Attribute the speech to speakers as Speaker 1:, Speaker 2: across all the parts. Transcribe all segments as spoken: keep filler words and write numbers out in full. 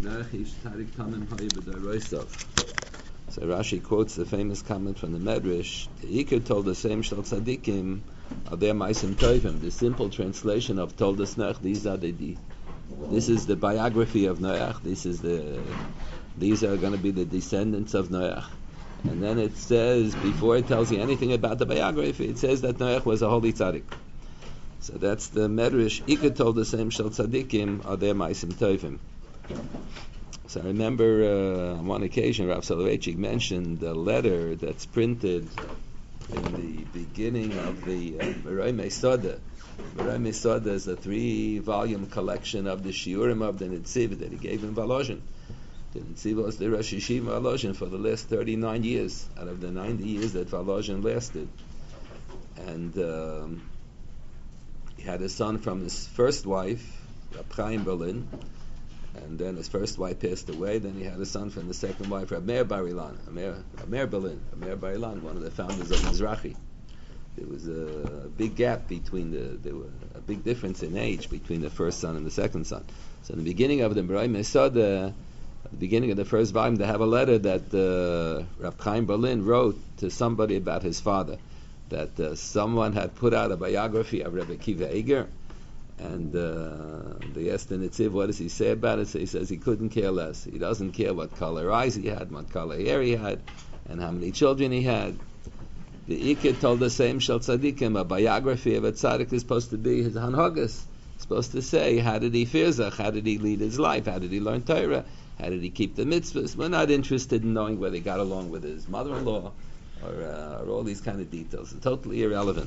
Speaker 1: Noach ish tzadik tamim haya b'dorosav. So Rashi quotes the famous comment from the Medrash. The Iker told the same shal tzadikim are their ma'asim tovim. The simple translation of Toldos Noach. These are the, the this is the biography of Noach. This is the these are going to be the descendants of Noach. And then it says, before it tells you anything about the biography, it says that Noach was a holy tzaddik. So that's the Medrash. Iker told the same shal tzadikim are their ma'asim tovim. So I remember uh, on one occasion Rav Soloveitchik mentioned a letter that's printed in the beginning of the Meroi Mesoda. Meroi Mesoda is a three-volume collection of the Shiurim of the Nitziv that he gave in Volozhin. The Nitziv was the Rosh Yeshiva Volozhin for the last thirty-nine years, out of the ninety years that Volozhin lasted. And um, he had a son from his first wife, Rab Chaim Berlin, and then his first wife passed away. Then he had a son from the second wife, Rab Meir Bar Ilan, Rab Meir Berlin, Rab Meir Bar Ilan, one of the founders of Mizrahi. There was a big gap between the, there was a big difference in age between the first son and the second son. So in the beginning of the Meroi Mesoda, at the beginning of the first volume, they have a letter that uh, Rab Chaim Berlin wrote to somebody about his father, that uh, someone had put out a biography of Rebbe Akiva Eiger. And uh, they asked the Nitziv, what does he say about it? So he says he couldn't care less. He doesn't care what color eyes he had, what color hair he had, and how many children he had. The Iker told the same shal tzadikim, a biography of a tzaddik is supposed to be his hanhagas. Supposed to say, how did he firzach? How did he lead his life? How did he learn Torah? How did he keep the mitzvahs? We're not interested in knowing whether he got along with his mother-in-law or, uh, or all these kind of details. It's totally irrelevant.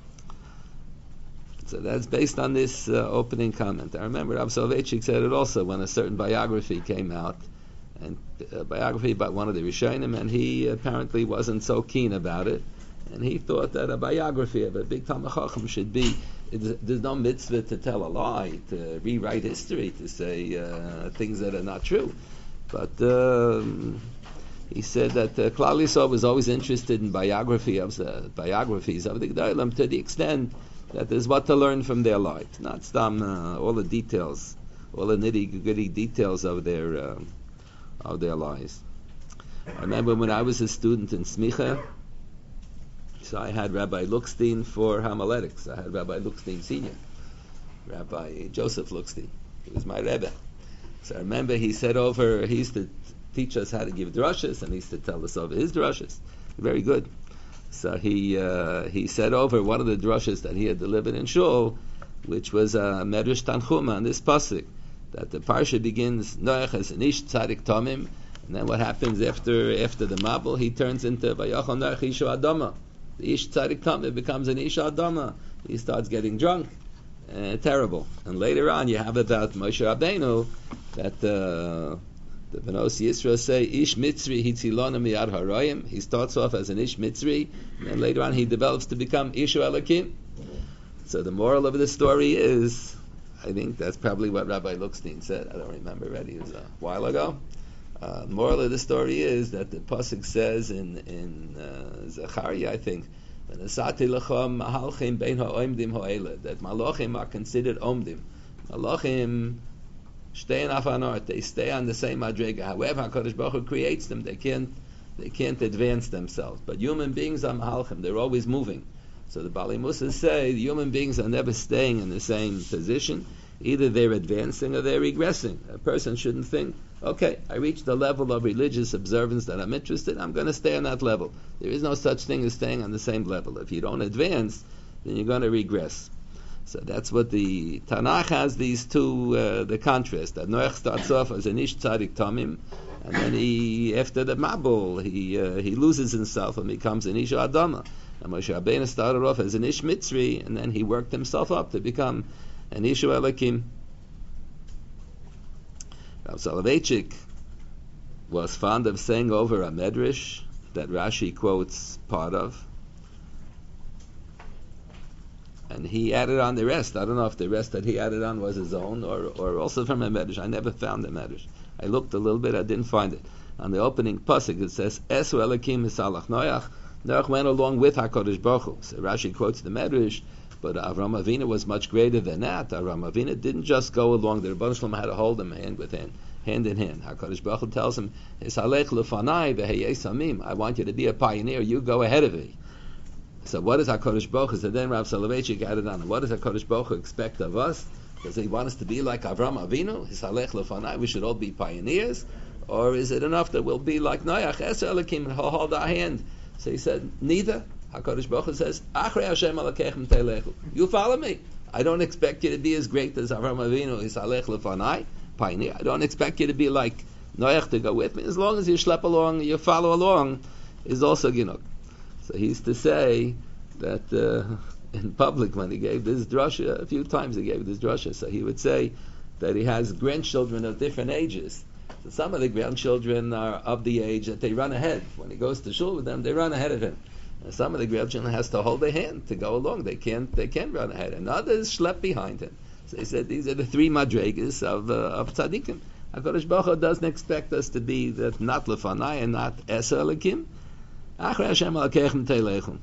Speaker 1: So that's based on this uh, opening comment. I remember Rav Soloveitchik said it also when a certain biography came out, and a biography about one of the Rishonim, and he apparently wasn't so keen about it, and he thought that a biography of a big Talmid Chacham should be, there's no mitzvah to tell a lie, to rewrite history, to say uh, things that are not true. But um, he said that uh, Klal Yisrael was always interested in biography of the, biographies of the Gedolim to the extent that there's what to learn from their life, not stam, uh, all the details, all the nitty-gritty details of their uh, of their lives. I remember when I was a student in Smicha, so I had Rabbi Luckstein for homiletics. I had Rabbi Luckstein Senior, Rabbi Joseph Luckstein. He was my Rebbe. So I remember he said over, he used to teach us how to give drushes, and he used to tell us over his drushes. Very good. So he uh, he said over one of the drushes that he had delivered in Shul, which was a uh, Medrash Tanchuma on this pasuk, that the parsha begins Noach as an ish tzadik tamim, and then what happens after after the Mabul, he turns into Vayachal Noach ishu adama. The ish tzadik tamim becomes an ish adama. He starts getting drunk, uh, terrible. And later on, you have about Moshe Rabbeinu that. Uh, The Benos Yisrael say, Ish Mitzri Hitzilona Miyad Harayim. He starts off as an Ish Mitzri, and later on he develops to become Ishu Elokim. So the moral of the story is, I think that's probably what Rabbi Luckstein said. I don't remember already. It was a while ago. Uh, the moral of the story is that the pasuk says in in uh, Zechariah, I think, that Malachim are considered Omdim. Malachim stay off on earth. They stay on the same madrega. However, HaKadosh Baruch Hu creates them. They can't, they can't advance themselves. But human beings are mahalchim. They're always moving. So the Bali Musa say the human beings are never staying in the same position. Either they're advancing or they're regressing. A person shouldn't think, okay, I reached the level of religious observance that I'm interested in. I'm going to stay on that level. There is no such thing as staying on the same level. If you don't advance, then you're going to regress. So that's what the Tanakh has, these two, uh, the contrast, that Noach starts off as an Ish Tzadik Tamim, and then he, after the Mabul, he uh, he loses himself and becomes an Ish Adama. And Moshe Rabbeinu started off as an Ish Mitzri, and then he worked himself up to become an Ish Elokim. Rav Soloveitchik was fond of saying over a Medrash that Rashi quotes part of, and he added on the rest. I don't know if the rest that he added on was his own or, or also from a Medrash. I never found the Medrash. I looked a little bit, I didn't find it. On the opening pasuk it says, Esu Elokim Misalach Noach. Noach went along with HaKadosh Baruch Hu. So Rashi quotes the Medrash, but Avram Avinu was much greater than that. Avram Avinu didn't just go along. The Rebbeinu Shalom had to hold him hand with hand. hand in hand. HaKadosh Baruch Hu tells him, Hisalech lefanai v'heyei samim. I want you to be a pioneer. You go ahead of me. So what does HaKadosh Baruch Hu? So then Rav Soloveitchik added on, what does HaKadosh Baruch Hu expect of us? Does he want us to be like Avram Avinu? Hisalech lefanai. We should all be pioneers. Or is it enough that we'll be like Noach, Eser Elokim, and he'll hold our hand? So he said, neither. HaKadosh Baruch Hu says, Achrei Hashem Elokechem Telechu. You follow me. I don't expect you to be as great as Avram Avinu, Hisalech lefanai, pioneer. I don't expect you to be like Noach to go with me. As long as you schlep along, you follow along, is also Ginuk. So he used to say that uh, in public when he gave this drasha, a few times he gave this drasha, so he would say that he has grandchildren of different ages. So some of the grandchildren are of the age that they run ahead. When he goes to shul with them, they run ahead of him. And some of the grandchildren has to hold their hand to go along. They can't they can't run ahead. And others schlep behind him. So he said these are the three madregas of uh, of tzaddikim. HaKadosh Baruch Hu doesn't expect us to be that not lefanai and not eser elikim. Achrei Hashem Elokechem Telechu.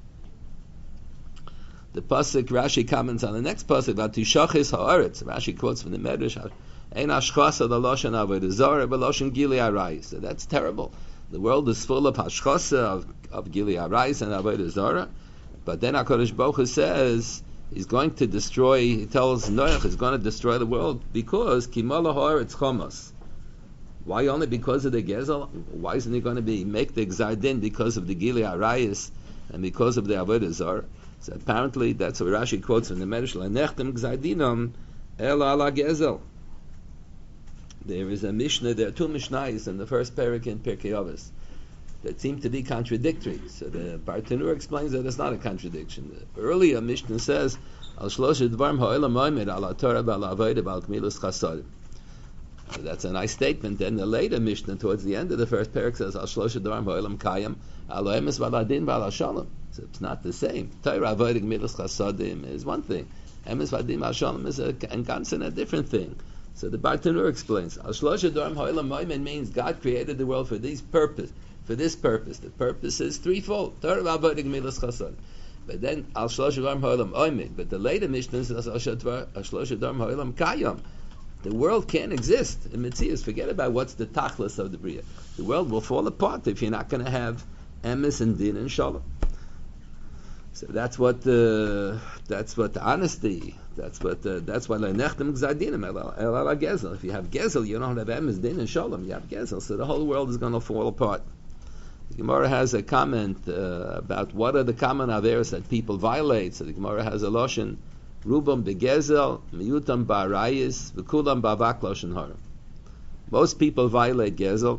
Speaker 1: The pasuk Rashi comments on the next pasuk about Tishachis haaretz. Rashi quotes from the Medrash, Ein hashchasa l'loshen avodah zarah v'loshen gili arayis. So that's terrible. The world is full of hashchasa, of, of gili arayis and avodah zarah. But then HaKadosh Baruch Hu says he's going to destroy, he tells Noach he's going to destroy the world because kimala haaretz chomos. Why only because of the gezel? Why isn't he going to be make the gzar din because of the gili arayis and because of the avodah zarah? So apparently that's what Rashi quotes from the Medrash, Lenechtem gzar dinam el ala gezel. There is a Mishnah, there are two Mishnayos in the first parak in Pirkei Avos that seem to be contradictory. So the Bartanur explains that it's not a contradiction. The earlier Mishnah says, Al shloshet dvarim ha'olam ha'omed ala Torah v'ala avodah v'al gmilas chasadim. So that's a nice statement. Then the later Mishnah, towards the end of the first parak, says, Al shloshet dvarim ha'olam kayam ala emes v'ala din v'ala shalom. So it's not the same. Torah avodah gmilas chasadim is one thing. Emes v'ala din v'ala shalom is a, and Gansen a different thing. So the Bartanur explains, Al shloshet dvarim ha'olam ha'omed means God created the world for this purpose. For this purpose, the purpose is threefold. Torah avodah gmilas chasadim. But then Al shloshet dvarim ha'olam ha'omed. But the later Mishnah says Al shloshet dvarim ha'olam kayam. The world can't exist in Metzias. Forget about what's the tachlis of the Bria. The world will fall apart if you're not going to have emes and din and shalom. So that's what the that's what the honesty. That's what the, that's why lenechtem gzadinim el ala gezel. If you have gezel, you don't have emes, din and shalom. You have gezel, so the whole world is going to fall apart. The Gemara has a comment uh, about what are the common averos that people violate. So the Gemara has a loshen. Rubam begezel, miyutam ba'arayis, v'kulam ba'avak loshen hara. Most people violate gezel.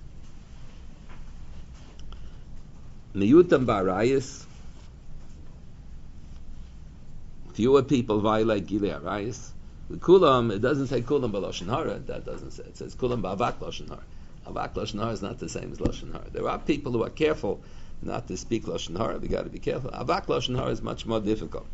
Speaker 1: Miyutam ba'arayis. Fewer people violate gili arayis. V'kulam, it doesn't say kulam ba'loshen hara. That doesn't say. It says kulam ba'avak loshen hara. Avak loshen hara is not the same as loshen hara. There are people who are careful not to speak loshen hara. They got to be careful. Avak loshen hara is much more difficult.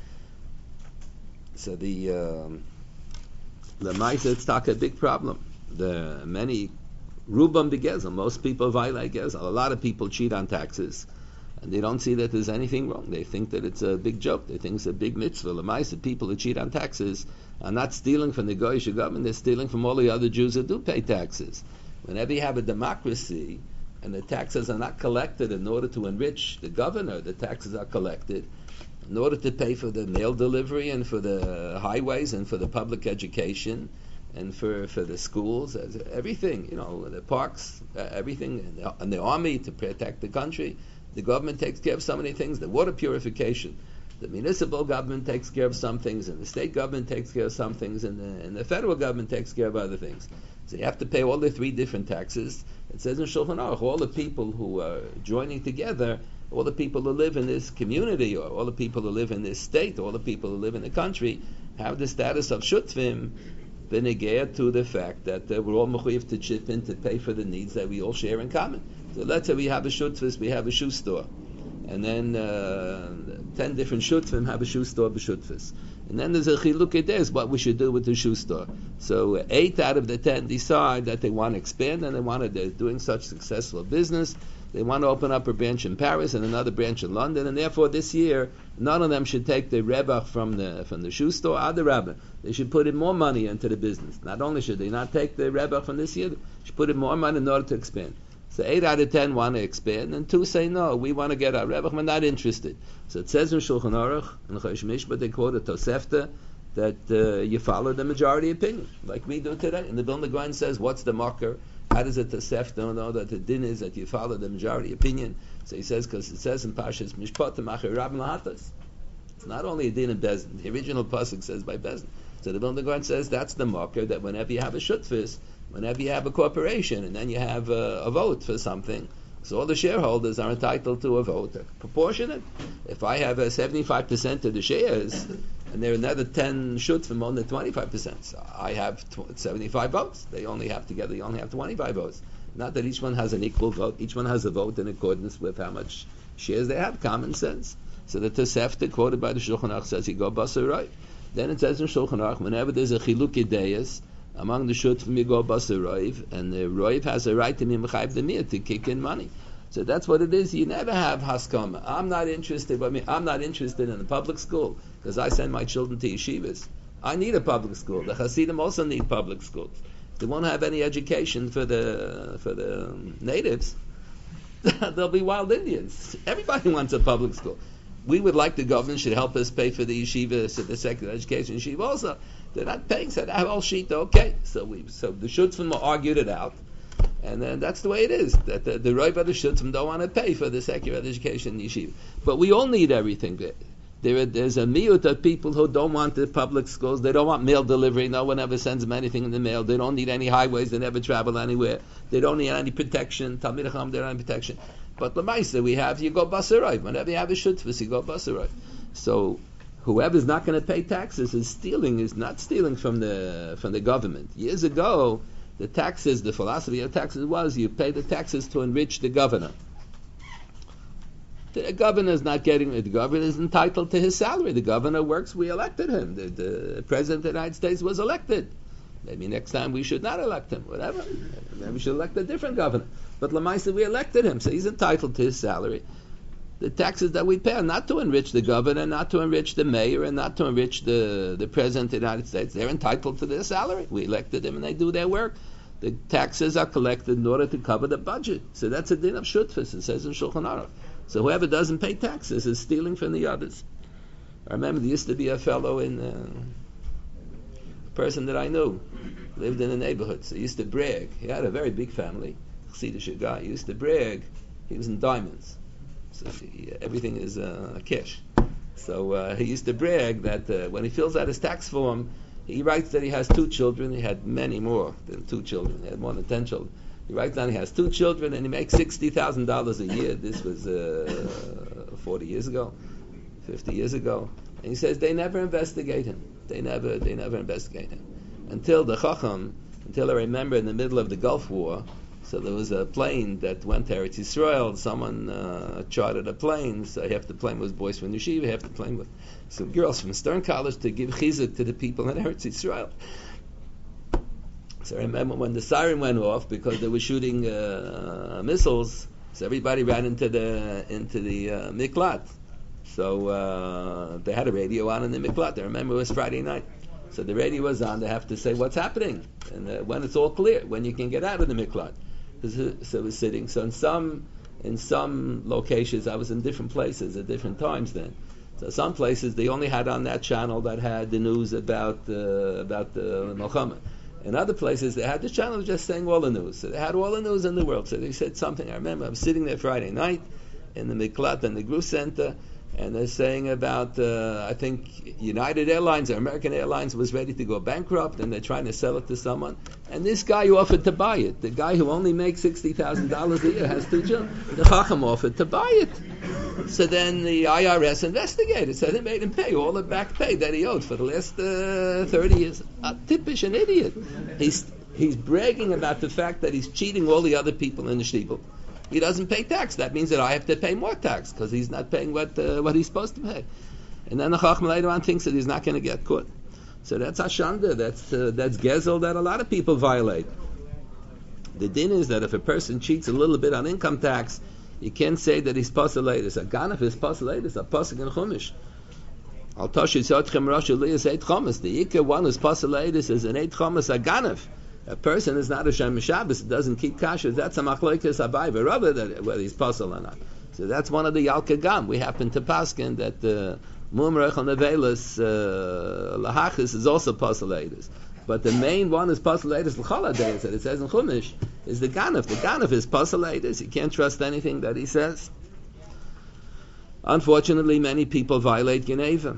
Speaker 1: So the um, the Maisa, it's talk a big problem. The many rubam begezel, most people violate gezel. A lot of people cheat on taxes, and they don't see that there's anything wrong. They think that it's a big joke. They think it's a big mitzvah. The Maisa, people who cheat on taxes are not stealing from the Goyish government. They're stealing from all the other Jews that do pay taxes. Whenever you have a democracy and the taxes are not collected in order to enrich the governor, the taxes are collected in order to pay for the mail delivery and for the highways and for the public education and for, for the schools, everything, you know, the parks, uh, everything, and the, and the army to protect the country. The government takes care of so many things. The water purification, the municipal government takes care of some things, and the state government takes care of some things, and the, and the federal government takes care of other things. So you have to pay all the three different taxes. It says in Shulchan Aruch, all the people who are joining together, all the people who live in this community, or all the people who live in this state, all the people who live in the country, have the status of shutfim, benegea to the fact that uh, we're all mechuyev to chip in to pay for the needs that we all share in common. So let's say we have a shutfis, we have a shoe store, and then uh, ten different shutfim have a shoe store b'shutfis, And then there's a chilukei deis what we should do with the shoe store. So uh, eight out of the ten decide that they want to expand and they want to, they're doing such successful business. They want to open up a branch in Paris and another branch in London, and therefore this year none of them should take the rebach from the from the shoe store. Adarabah, they should put in more money into the business. Not only should they not take the rebach from this year, they should put in more money in order to expand. So eight out of ten want to expand, and two say no, we want to get our rebach, we're not interested. So it says in Shulchan Aruch and Chosh Mishpat, they quote a Tosefta that uh, you follow the majority opinion, like we do today. And the Vilna Gaon says, what's the marker? How does it Tosefta know that the din is that you follow the majority opinion? So he says, because it says in Pashas Mishpat, Macher Rab Lahatas. It's not only a din in Bezdin. The original pasuk says by Bezdin. So the Vilna Gaon says that's the marker that whenever you have a shutfis, whenever you have a corporation, and then you have a, a vote for something, so all the shareholders are entitled to a vote, proportionate. If I have a seventy-five percent of the shares, and there are another ten shutz from more than twenty-five percent, so I have seventy-five votes. They only have together, you only have twenty-five votes. Not that each one has an equal vote. Each one has a vote in accordance with how much shares they have. Common sense. So the Tosefta quoted by the Shulchan Aruch says you go basar right. Then it says in Shulchan Aruch whenever there's a chilukei deis among the shutfim you go basar roiv, and the roiv has a right to be mechayiv the mir to kick in money. So that's what it is. You never have haskama. I'm not interested. I mean, I'm not interested in a public school because I send my children to yeshivas. I need a public school. The Hasidim also need public schools. If they won't have any education for the for the natives, they'll be wild Indians. Everybody wants a public school. We would like the government should help us pay for the yeshivas, the secular education yeshiva also. They're not paying, so that whole sheet, okay. So we, so the Shutzim argued it out, and then that's the way it is. That the, the Roiv of the Shutzim don't want to pay for the secular education yeshiva. But we all need everything. There, there's a miut of people who don't want the public schools. They don't want mail delivery. No one ever sends them anything in the mail. They don't need any highways. They never travel anywhere. They don't need any protection. Talmid Chacham, they don't need protection. But Lamaisa, we have, you go basarayv. Whenever you have a shutfus, you go basarayv. So whoever's not going to pay taxes is stealing, is not stealing from the from the government. Years ago, the taxes, the philosophy of taxes was you pay the taxes to enrich the governor. The governor is not getting, the governor is entitled to his salary. The governor works, we elected him. The, the president of the United States was elected. Maybe next time we should not elect him, whatever. Maybe we should elect a different governor. But Lamaisa, we elected him, so he's entitled to his salary. The taxes that we pay are not to enrich the governor, not to enrich the mayor, and not to enrich the, the president of the United States. They're entitled to their salary. We elected them and they do their work. The taxes are collected in order to cover the budget. So that's a din of shutfus, it says in Shulchan Aruch. So whoever doesn't pay taxes is stealing from the others. I remember there used to be a fellow in, uh, a person that I knew, lived in a neighborhood, so he used to brag. He had a very big family, Chassidish guy. He used to brag, he was in diamonds. So he, everything is uh, cash. So uh, he used to brag that uh, when he fills out his tax form, he writes that he has two children. He had many more than two children. He had more than ten children. He writes down he has two children and he makes sixty thousand dollars a year. This was uh, forty years ago, fifty years ago. And he says they never investigate him. They never, they never investigate him until the Chacham, until I remember in the middle of the Gulf War. So there was a plane that went to Eretz Yisrael. Someone uh, chartered a plane. So half the plane was boys from Yeshiva, half the plane was some girls from Stern College to give chizuk to the people in Eretz Yisrael. So I remember when the siren went off because they were shooting uh, missiles. So everybody ran into the into the uh, miklat. So uh, they had a radio on in the miklat. I remember it was Friday night. So the radio was on. They have to say what's happening and uh, when it's all clear, when you can get out of the miklat. So it was sitting. So in some in some locations, I was in different places at different times then. So some places they only had on that channel that had the news about uh, about the Muhammad. In other places, they had the channel just saying all the news. So they had all the news in the world. So they said something. I remember I was sitting there Friday night in the Miklat and the Gru Center, and they're saying about, uh, I think, United Airlines or American Airlines was ready to go bankrupt, and they're trying to sell it to someone. And this guy who offered to buy it, the guy who only makes sixty thousand dollars a year, has two children, the Chacham offered to buy it. So then the I R S investigated. So they made him pay all the back pay that he owed for the last uh, thirty years. A typish an idiot. He's he's bragging about the fact that he's cheating all the other people in the shtibel. He doesn't pay tax. That means that I have to pay more tax because he's not paying what uh, what he's supposed to pay. and then the Chacham later on thinks that he's not going to get caught. So that's Hashanda, that's uh, that's Gezel that a lot of people violate. The din is that if a person cheats a little bit on income tax, you can't say that he's Pasalatis. A Ganef is Pasalatis, a Pasuk in Chumash. Al Tashit Yotchem Rosh Eliyas Eit Chomas. The Ikar one who's Pasalatis is an Eit Chomas, a Ganef. A person is not a Shem Shabbos, doesn't keep kasher. That's a Machlokes Abai v'Rabba, whether he's Pasal or not. So that's one of the Yalka Gam. We happen to paskin that the Mumrech on the Velas Lahachis is also Pasalatis. But the main one is Pasalatis L'Choladeis, that it says in Chumash, is the Ganef. The Ganef is Pasalatis. You can't trust anything that he says. Unfortunately, many people violate Geneva.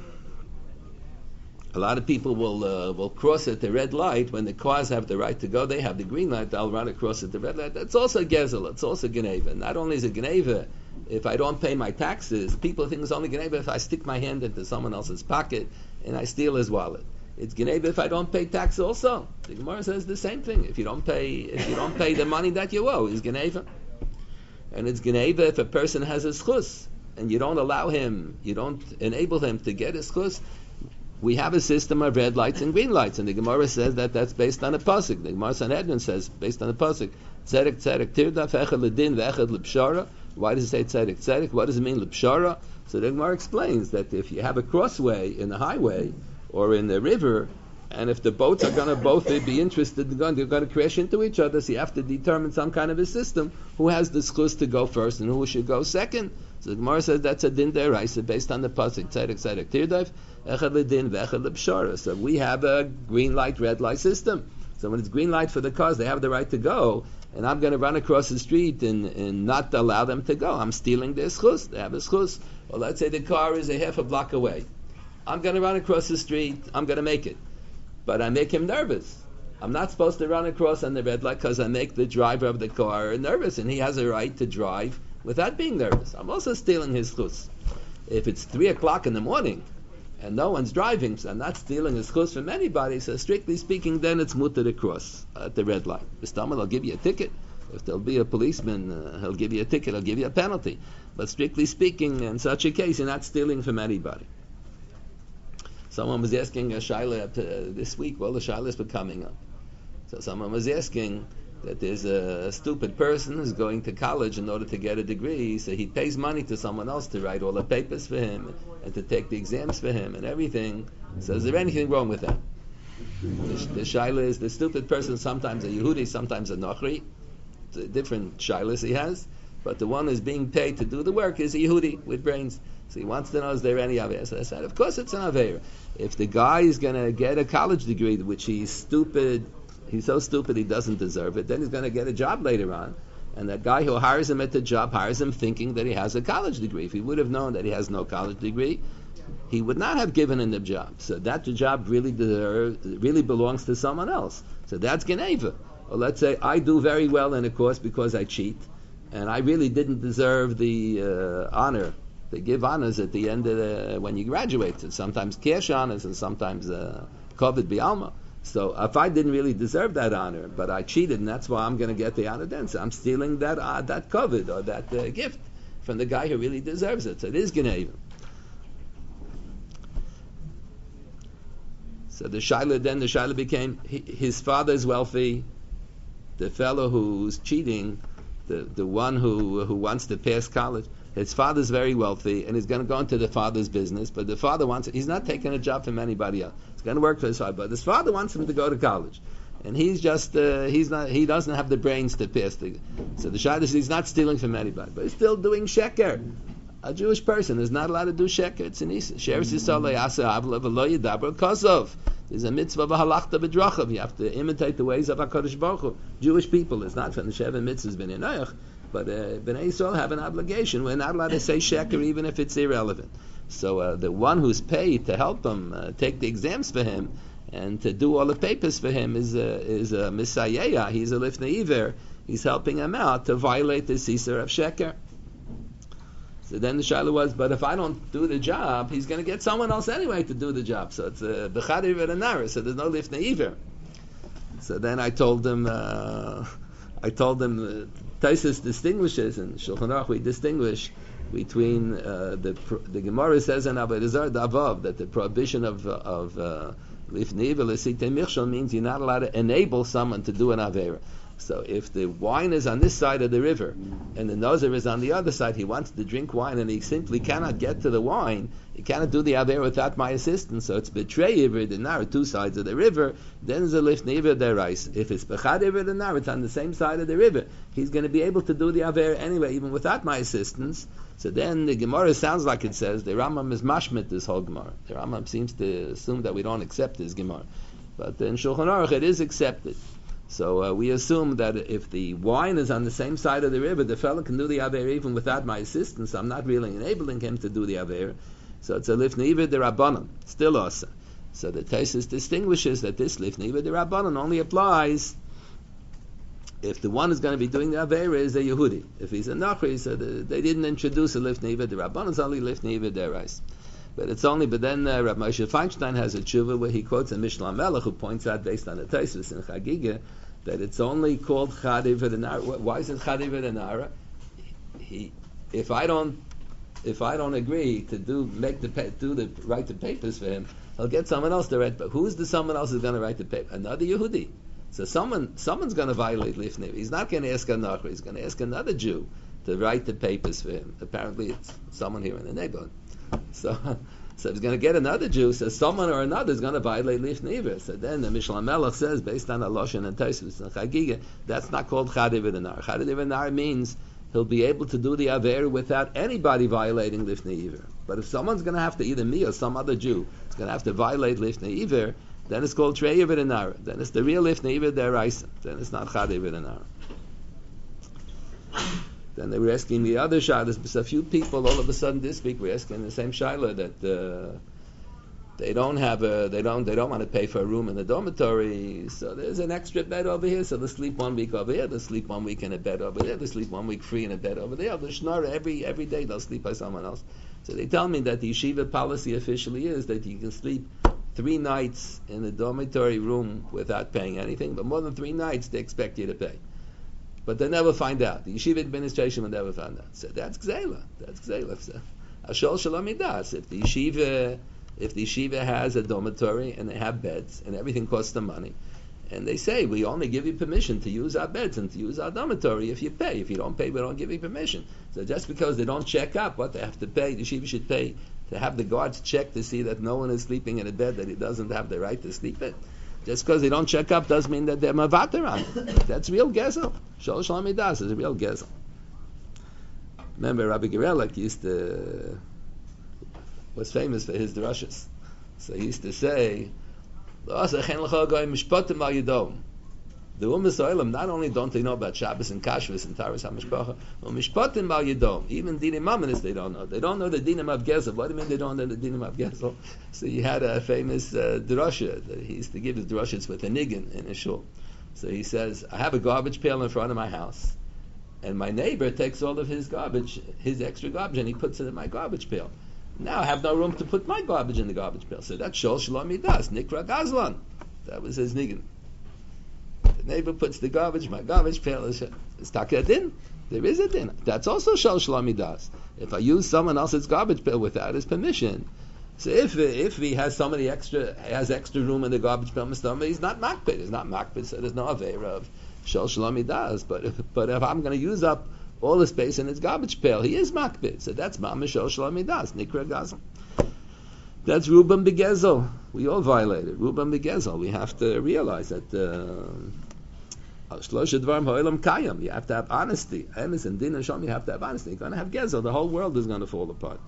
Speaker 1: A lot of people will uh, will cross at the red light when the cars have the right to go. They have the green light. They'll run across at the red light. That's also Gezel. It's also Geneva. Not only is it Geneva, if I don't pay my taxes, people think it's only Geneva if I stick my hand into someone else's pocket and I steal his wallet. It's Geneva if I don't pay tax also. The Gemara says the same thing. If you don't pay, if you don't pay the money that you owe, it's Geneva. And it's Geneva if a person has a schus and you don't allow him, you don't enable him to get a schus. We have a system of red lights and green lights, and the Gemara says that that's based on a pasuk. The Gemara Sanhedrin says based on a pasuk. Tzedek tzedek tirdaf echad ledin ve'echad l'pshara. Why does it say tzedek tzedek? What does it mean l'pshara? So the Gemara explains that if you have a crossway in the highway or in the river, and if the boats are going to both be interested, they're going, they're going to crash into each other, so you have to determine some kind of a system who has the schus to go first and who should go second. So the Gemara says that's a din deraisa based on the pasuk tzedek tzedek tirdaf echad ledin ve'echad l'pshara. So we have a green light, red light system. So when it's green light for the cars, they have the right to go, and I'm going to run across the street and, and not allow them to go. I'm stealing their schus. They have a schus. Or let's say the car is a half a block away. I'm going to run across the street. I'm going to make it. But I make him nervous. I'm not supposed to run across on the red light because I make the driver of the car nervous, and he has a right to drive without being nervous. I'm also stealing his chus. If it's three o'clock in the morning and no one's driving, so I'm not stealing his chus from anybody, so strictly speaking, then it's mutter to cross at the red light. Bistamel, I'll give you a ticket. If there'll be a policeman, uh, he'll give you a ticket, he'll give you a penalty. But strictly speaking, in such a case, you're not stealing from anybody. Someone was asking a shaila uh, this week, well, the shaila has been coming up. So someone was asking that there's a, a stupid person who's going to college in order to get a degree, so he pays money to someone else to write all the papers for him and to take the exams for him and everything. So is there anything wrong with that? The, the shaila is the stupid person, sometimes a Yehudi, sometimes a Nochri. It's a different shailas he has. But the one who's being paid to do the work is a Yehudi with brains. So he wants to know, is there any Aveira? So I said, of course it's an Aveira. If the guy is going to get a college degree, which he's stupid, he's so stupid he doesn't deserve it, then he's going to get a job later on. And that guy who hires him at the job hires him thinking that he has a college degree. If he would have known that he has no college degree, he would not have given him the job. So that the job really deserves, really belongs to someone else. So that's Geneva. Or let's say I do very well in a course because I cheat, and I really didn't deserve the uh, honor. They give honors at the end of the, when you graduate. So sometimes cash honors and sometimes uh, kovid bialma. So if I didn't really deserve that honor, but I cheated, and that's why I'm going to get the honor then. So I'm stealing that uh, that kovid or that uh, gift from the guy who really deserves it. So it is Geneva. So the shaila then the shaila became his father is wealthy. The fellow who's cheating, the the one who who wants to pass college, his father's very wealthy, and he's going to go into the father's business. But the father wants he's not taking a job from anybody else. He's going to work for his father, but his father wants him to go to college, and he's just uh, he's not he doesn't have the brains to pass the. So the shayla is he's not stealing from anybody, but he's still doing sheker. A Jewish person is not allowed to do sheker. It's an isa. Sheres yisrael le'asa avla v'lo yidabra kosov. There's a mitzvah of a halachta b'drachav. You have to imitate the ways of HaKadosh Baruch Hu. Jewish people is not from the Sheva mitzvahs b'nei Noach, but uh, Bnei Yisrael have an obligation. We're not allowed to say sheker even if it's irrelevant. So uh, the one who's paid to help him uh, take the exams for him and to do all the papers for him is a is a misayeh. He's a lifnei iver. He's helping him out to violate the sisur of sheker. So then the shaila was, but if I don't do the job, he's going to get someone else anyway to do the job. So it's a b'chadir v'renara. So there's no lifnei iver. So then I told him, uh, I told him, uh, Taisus distinguishes, and Shulchan Aruch we distinguish between uh, the the Gemara says in Avodah Zarah Davav that the prohibition of of lifnei iver l'sitei michshol means you're not allowed to enable someone to do an avera. So if the wine is on this side of the river and the Nazir is on the other side, he wants to drink wine and he simply cannot get to the wine, he cannot do the Avera without my assistance, so it's Betrei Iver the Nar, two sides of the river, then there's a Lifnei Iver Derais. If it's Bechad Iver the Nar, it's on the same side of the river, he's going to be able to do the Avera anyway, even without my assistance. So then the Gemara sounds like it says, the Rambam is mashmit this whole Gemara. The Rambam seems to assume that we don't accept this Gemara. But in Shulchan Aruch it is accepted. So uh, we assume that if the wine is on the same side of the river, the fellow can do the Aver even without my assistance. I'm not really enabling him to do the Aver. So it's a Lifnei Iver de Rabbanan, still also. So the Taisus distinguishes that this Lifnei Iver de Rabbanan only applies if the one who's going to be doing the Aver is a Yehudi. If he's a Nachri, so the, they didn't introduce a Lifnei Iver de Rabbanan, it's only Lifnei Iver de Reis. But it's only, but then uh, Rav Moshe Feinstein has a tshuva where he quotes a Mishnah Melech who points out, based on the Taisus in Chagiga, that it's only called Chadiv V'Denara. Why is it Chadiv V'Denara? He, if I don't, if I don't agree to do make the do the write the papers for him, I'll get someone else to write. But who's the someone else who's going to write the paper? Another Yehudi. So someone, someone's going to violate Lifnei. He's not going to ask a Nachri. He's going to ask another Jew to write the papers for him. Apparently, it's someone here in the neighborhood. So, so he's going to get another Jew. So someone or another is going to violate Lifnei Iver. So then the Mishnah Melech says, based on Aloshan and Taisus and Chagiga, that's not called Chadiv V'Denar. Chadiv V'Denar means he'll be able to do the Aver without anybody violating Lifnei Iver. But if someone's going to have to, either me or some other Jew, is going to have to violate Lifnei Iver, then it's called Trei V'Denar. Then it's the real Lifnei Iver Deraisa. Then it's not Chadiv V'Denar. Then they were asking the other shilas, but a few people all of a sudden this week were asking the same shilah that uh, they don't have a, they don't, they don't want to pay for a room in the dormitory, so there's an extra bed over here, so they'll sleep one week over here, they'll sleep one week in a bed over there, they'll sleep one week free in a bed over there, the Schnorr, every every day they'll sleep by someone else. So they tell me that the yeshiva policy officially is that you can sleep three nights in the dormitory room without paying anything, but more than three nights they expect you to pay. But they never find out. The yeshiva administration will never find out. So that's gzeila. That's gzeila. So, Ashol shalom midas. If the yeshiva, if the yeshiva has a dormitory and they have beds and everything costs them money, and they say we only give you permission to use our beds and to use our dormitory if you pay. If you don't pay, we don't give you permission. So just because they don't check up what they have to pay, the yeshiva should pay to have the guards check to see that no one is sleeping in a bed that he doesn't have the right to sleep in. Just because they don't check up doesn't mean that they're mavater on it. That's real gezel. Shol Shalom Midas is a real gezel. Remember, Rabbi Gerelek used to, was famous for his drushes. So he used to say, the Ummah Soilim, not only don't they know about Shabbos and Kashrus and Taras HaMishpacha, but Mishpatim Bal Yidom. Even Dinim Amanis they don't know. They don't know the Dinim of Gezel. What do you mean they don't know the Dinim of Gezel? So he had a famous uh, drasha. He used to give his drashas with a niggin in his shul. So he says, I have a garbage pail in front of my house, and my neighbor takes all of his garbage, his extra garbage, and he puts it in my garbage pail. Now I have no room to put my garbage in the garbage pail. So that's Shol Shalom Midas, Nikra Gazlan. That was his niggin. The neighbor puts the garbage, my garbage pail is taka din. There is a din. That's also Shol Shalom Midas. If I use someone else's garbage pail without his permission, so if if he has somebody extra has extra room in the garbage pail, he's not makbid. He's not makbid. So there's no aveira of Shol Shalom Midas. But if, but if I'm going to use up all the space in his garbage pail, he is makbid. So that's mamish Shol Shalom Midas. Nikra Gazam. That's Rubam Begezel. We all violated Rubam Begezel. We have to realize that uh, you have to have honesty. Emes and Din and Shom, you have to have honesty. You're going to have Gezel. The whole world is going to fall apart.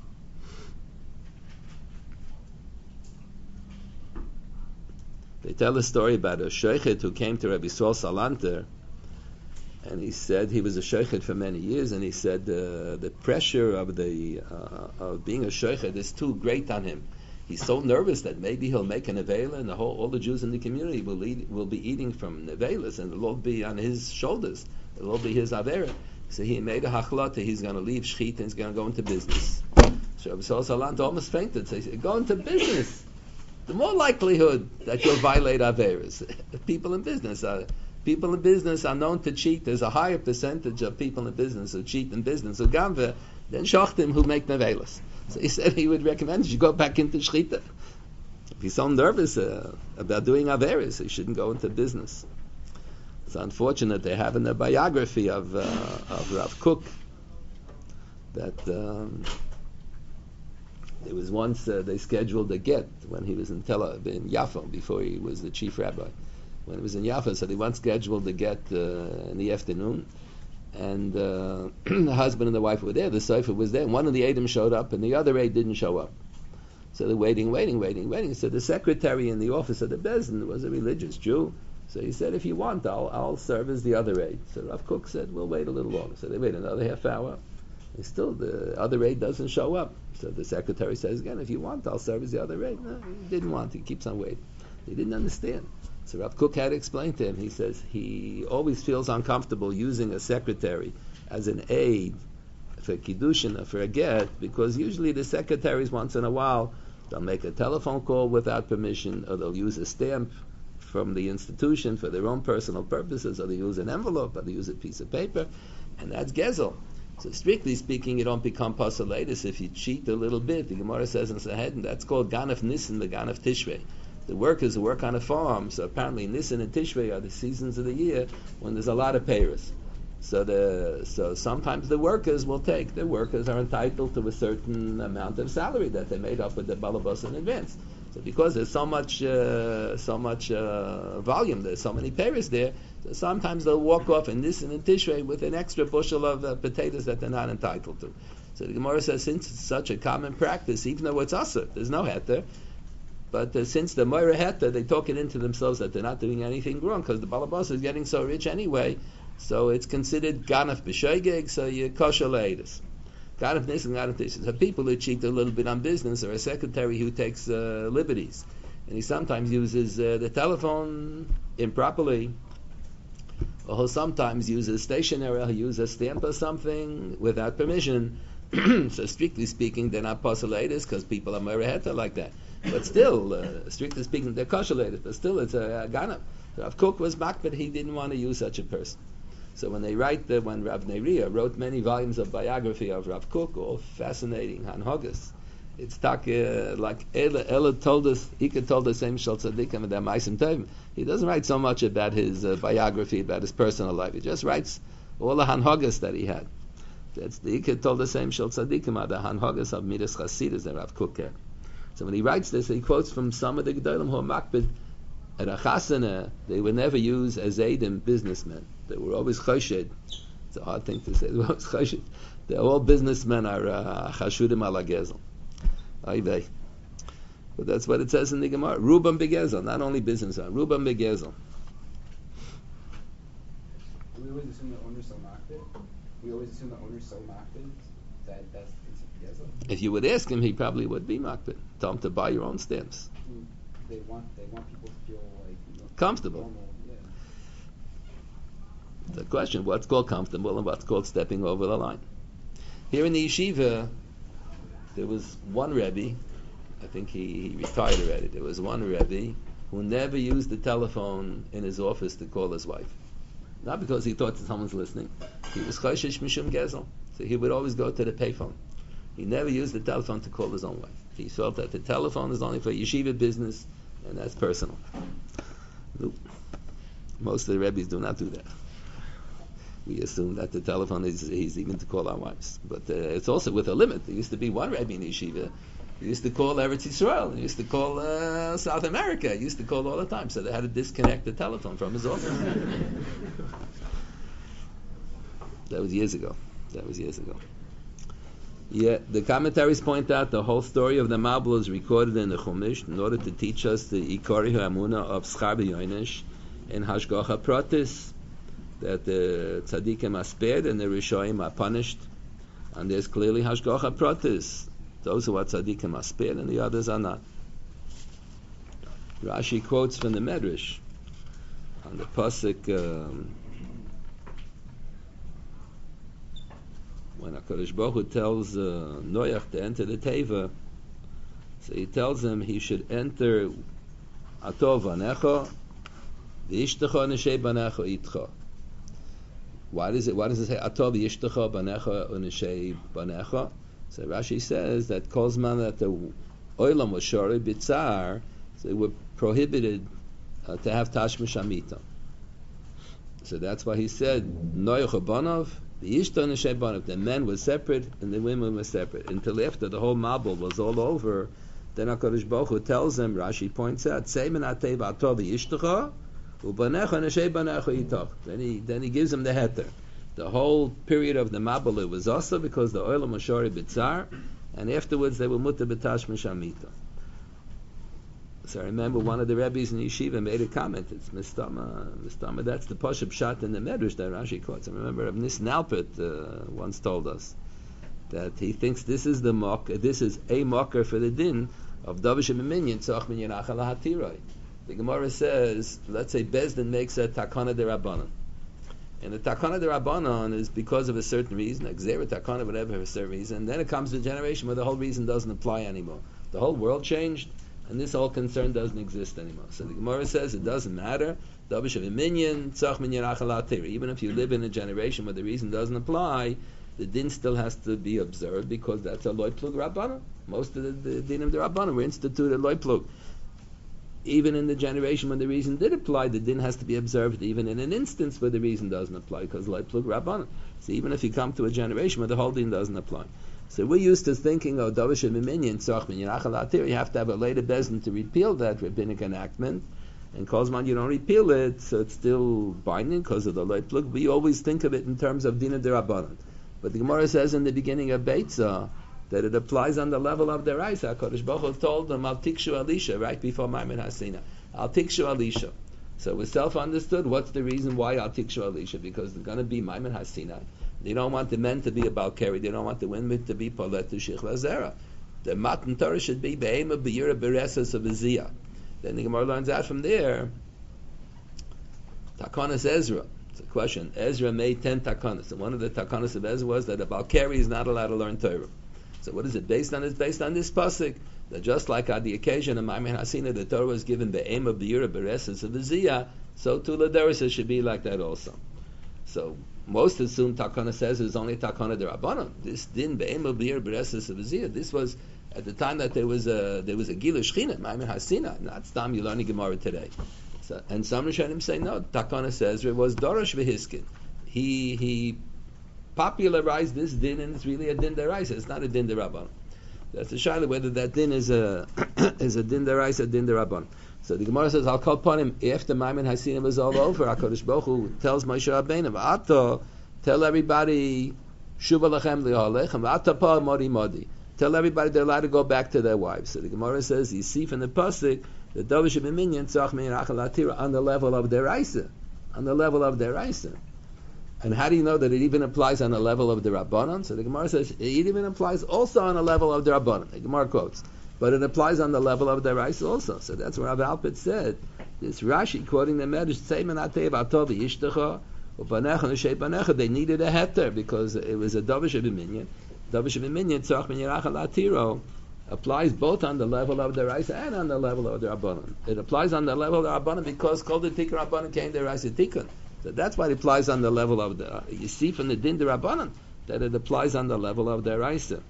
Speaker 1: They tell a story about a sheikhet who came to Rabbi Yisrael Salanter, and he said he was a sheikhet for many years, and he said uh, the pressure of the uh, of being a sheikhet is too great on him. He's so nervous that maybe he'll make a nevela, and the whole all the Jews in the community will eat, will be eating from nevelas, and it'll all be on his shoulders. It'll all be his avera. So he made a hachlata. He's going to leave shchit and he's going to go into business. So Rabbi Yisrael Salanter almost fainted. So he said, "Go into business. The more likelihood that you'll violate averas. People in business are people in business are known to cheat. There's a higher percentage of people in business who cheat in business. So gamve, then Shachtim who make Nevelas. So he said he would recommend you should go back into Shechita. If he's so nervous uh, about doing Averis, he shouldn't go into business. It's unfortunate they have in the biography of uh, of Rav Kook that um, there was once uh, they scheduled a get when he was in Tel Aviv, in Yaffo, before he was the chief rabbi. When he was in Yaffo, so they once scheduled a get uh, in the afternoon, and uh, the husband and the wife were there. The sofer was there, and one of the Adam showed up, and the other aide didn't show up. So they're waiting, waiting, waiting, waiting. So the secretary in the office of the Bezdin was a religious Jew. So he said, if you want, I'll, I'll serve as the other aide. So Rav Kook said, we'll wait a little longer. So they wait another half hour. And still the other aide doesn't show up. So the secretary says again, if you want, I'll serve as the other aide. No, he didn't want. He keeps on waiting. He didn't understand. So Rav Kook had to explain to him. He says he always feels uncomfortable using a secretary as an aide for Kiddushin or for a get, because usually the secretaries once in a while they'll make a telephone call without permission, or they'll use a stamp from the institution for their own personal purposes, or they use an envelope, or they use a piece of paper, and that's gezel. So strictly speaking, you don't become pasalatus if you cheat a little bit. The Gemara says in Sanhedrin that's called Ganef Nissen, the Ganef Tishrei. The workers who work on a farm, so apparently Nissen and Tishrei are the seasons of the year when there's a lot of payers. So the so sometimes the workers will take, the workers are entitled to a certain amount of salary that they made up with the balabas in advance. So because there's so much uh, so much uh, volume, there's so many payers there, so sometimes they'll walk off in Nissen and Tishrei with an extra bushel of uh, potatoes that they're not entitled to. So the Gemara says, since it's such a common practice, even though it's usher, there's no heter, but uh, since the Moira heter, they talk it into themselves that they're not doing anything wrong, because the balabas is getting so rich anyway, so it's considered ganef b'shoigeg, so you kosher leidus. Ganef nissen, ganef tishes. So people who cheat a little bit on business, or a secretary who takes uh, liberties, and he sometimes uses uh, the telephone improperly, or he'll sometimes use a stationery, he'll use a stamp or something without permission. So strictly speaking, they're not posulated because people are mereheta like that. But still, uh, strictly speaking, they're koshalated. But still, it's a, a ganef. Rav Kook was back, but he didn't want to use such a person. So when they write, the, when Rav Neriah wrote many volumes of biography of Rav Kook, all fascinating hanhogas, it's tak, uh, like Ella, Ella told us, he could told the same Shal Tzadikim and their Maisim Tovim. He doesn't write so much about his uh, biography, about his personal life. He just writes all the hanhogas that he had. That's the, he could told the same Shal Tzadikim about the hanhogas of Midas Chasidus that Rav Kook had. So when he writes this, he quotes from some of the Gedolim who are makbid. At a chasana, they were never used as aidim businessmen. They were always choshed. It's a hard thing to say. They were always choshed. They're all businessmen are chashudim ala gezel. Ayvei. But that's what it says in the Gemara. Rubam begezel, not only businessmen. Rubam begezel.
Speaker 2: We always assume the owner's so makbid. We always assume the owner's so makbid that that's it's gezel.
Speaker 1: If you would ask him, he probably would be makbid. Tell him to buy your own stamps.
Speaker 2: They want they want people to feel like, you know,
Speaker 1: comfortable.
Speaker 2: normal. Yeah.
Speaker 1: The question: what's called comfortable and what's called stepping over the line? Here in the yeshiva, there was one Rebbe. I think he, he retired already. There was one Rebbe who never used the telephone in his office to call his wife. Not because he thought that someone's listening. He was choshesh mishum gezel, so he would always go to the payphone. He never used the telephone to call his own wife. He felt that the telephone is only for yeshiva business, and that's personal. Nope. Most of the Rebbes do not do that. We assume that the telephone is, is even to call our wives. But uh, it's also with a limit. There used to be one Rebbe in yeshiva. He used to call Eretz Yisrael. He used to call uh, South America. He used to call all the time. So they had to disconnect the telephone from his office. That was years ago. That was years ago. Yeah, the commentaries point out the whole story of the Mabul is recorded in the Chumash in order to teach us the Ikari Ha'amuna of Schar B'Yonesh and Hashgacha Pratis, that the Tzadikim are spared and the Rishoyim are punished. And there's clearly Hashgacha Pratis. Those who are Tzadikim are spared and the others are not. Rashi quotes from the Medrash on the Pasuk, um, when HaKadosh Baruch Hu tells uh, Noach to enter the Teva, so he tells him he should enter Atov Vanecha, V'ishtecha Neshei Banecha Itcha. Why does it? Why does it say Atov Yishtecha Banecha Unishei Banecha? So Rashi says that Kozman that the Olam was Shari Bitzar, so they were prohibited uh, to have Tashmish Amita. So that's why he said Noyach Banov, the Ishta Unishei Banov. The men were separate and the women were separate until after the whole Mabul was all over. Then HaKadosh Baruch Hu tells them. Rashi points out Seimen Atei Atov Yishtecha. Then he then he gives him the heter. The whole period of the Mabala was also because the oil of Mashari Bitzar, and afterwards they were mutter b'tash mishamita. So I remember one of the rabbis in yeshiva made a comment. It's mistama, mistama. That's the pashup shot in the medrash that Rashi quotes. I remember Rav Nis Nalpet uh, once told us that he thinks this is the mock, this is a mocker for the din of davish and minyan tzach minyan achal hatiroi. The Gemara says, let's say Bezdin makes a takana de Rabbanon. And the takana de Rabbanon is because of a certain reason, a gzera takana, whatever, for a certain reason. And then it comes to a generation where the whole reason doesn't apply anymore. The whole world changed, and this whole concern doesn't exist anymore. So the Gemara says it doesn't matter. Even if you live in a generation where the reason doesn't apply, the din still has to be observed because that's a loy plug Rabbanon. Most of the, the din of the Rabbanon were instituted loy plug. Even in the generation when the reason did apply, the din has to be observed even in an instance where the reason doesn't apply, because like plug Rabbanon. So even if you come to a generation where the whole din doesn't apply. So we're used to thinking, oh, Davish and Minyan, Tzach Minyan Achal Atir, you have to have a later bezin to repeal that rabbinic enactment, and Kozman you don't repeal it, so it's still binding because of the light plug. We always think of it in terms of din of the Rabbanon. But the Gemara says in the beginning of Beitzah, that it applies on the level of the Raisa. HaKadosh Baruch Hu told them, Al Tikshu Alisha, right before Maimon Hasina. Al Tikshu Alisha. So it was self-understood. What's the reason why Al Tikshu Alisha? Because they're going to be Maimon Hasina. They don't want the men to be a Balkari. They don't want the women to be Palet to Shich Lazera. The Matan Torah should be Be'ema B'yira Beresas of Aziyah. Then the Gemara learns out from there, Takanas Ezra. It's a question. Ezra made ten Takanas. And one of the Takanas of Ezra was that a Balkari is not allowed to learn Torah. So what is it based on? It's based on this pasuk that just like on the occasion of Maimon Hasina, the Torah was given the aim of the Yura Bereses of the Ziyah, so to the Deresa should be like that also. So most assume Takana says it's only Takana de Rabbanon. This din the aim of the Yura Bereses of the Ziyah. This was at the time that there was a there was a Gila Shechina, Maimon Hasina, not Stam you learning Gemara today. So, and some Rishonim say no. Takana says it was Dorosh v'Hiskin. He he. popularized this din, and it's really a din deraisa. It's not a din derabban. That's a shaila whether that din is a is a din deraisa, din derabban. So the Gemara says, "I'll call upon him after Maimon Hasina was all over." HaKadosh Baruch Hu tells Moshe Rabbeinu, "Ato, tell everybody shuva lachem lihalechem. Ato pa modi modi. Tell everybody they're allowed to go back to their wives." So the Gemara says, "You see from the pasuk the davish and minyan tzach min achal atira on the level of deraisa, on the level of deraisa." And how do you know that it even applies on the level of the Rabbanon? So the Gemara says it even applies also on the level of the Rabbanon. The Gemara quotes, but it applies on the level of the Raisa also. So that's what Rav Alpert said. This Rashi quoting the Medrash, Seimen Atei V'Atov Yishtecha U'Banecha N'Shei Banecha. They needed a heter because it was a Davish of a minyan. Davish of a minyan Tzach Minyan Achal Atiro applies both on the level of the Raisa and on the level of the Rabbanon. It applies on the level of the Rabbanon because called the Tikkun Rabbanon came the Raisa Tikkun. So that's why it applies on the level of the. Uh, you see from the din the Rabbanon that it applies on the level of the Raisa.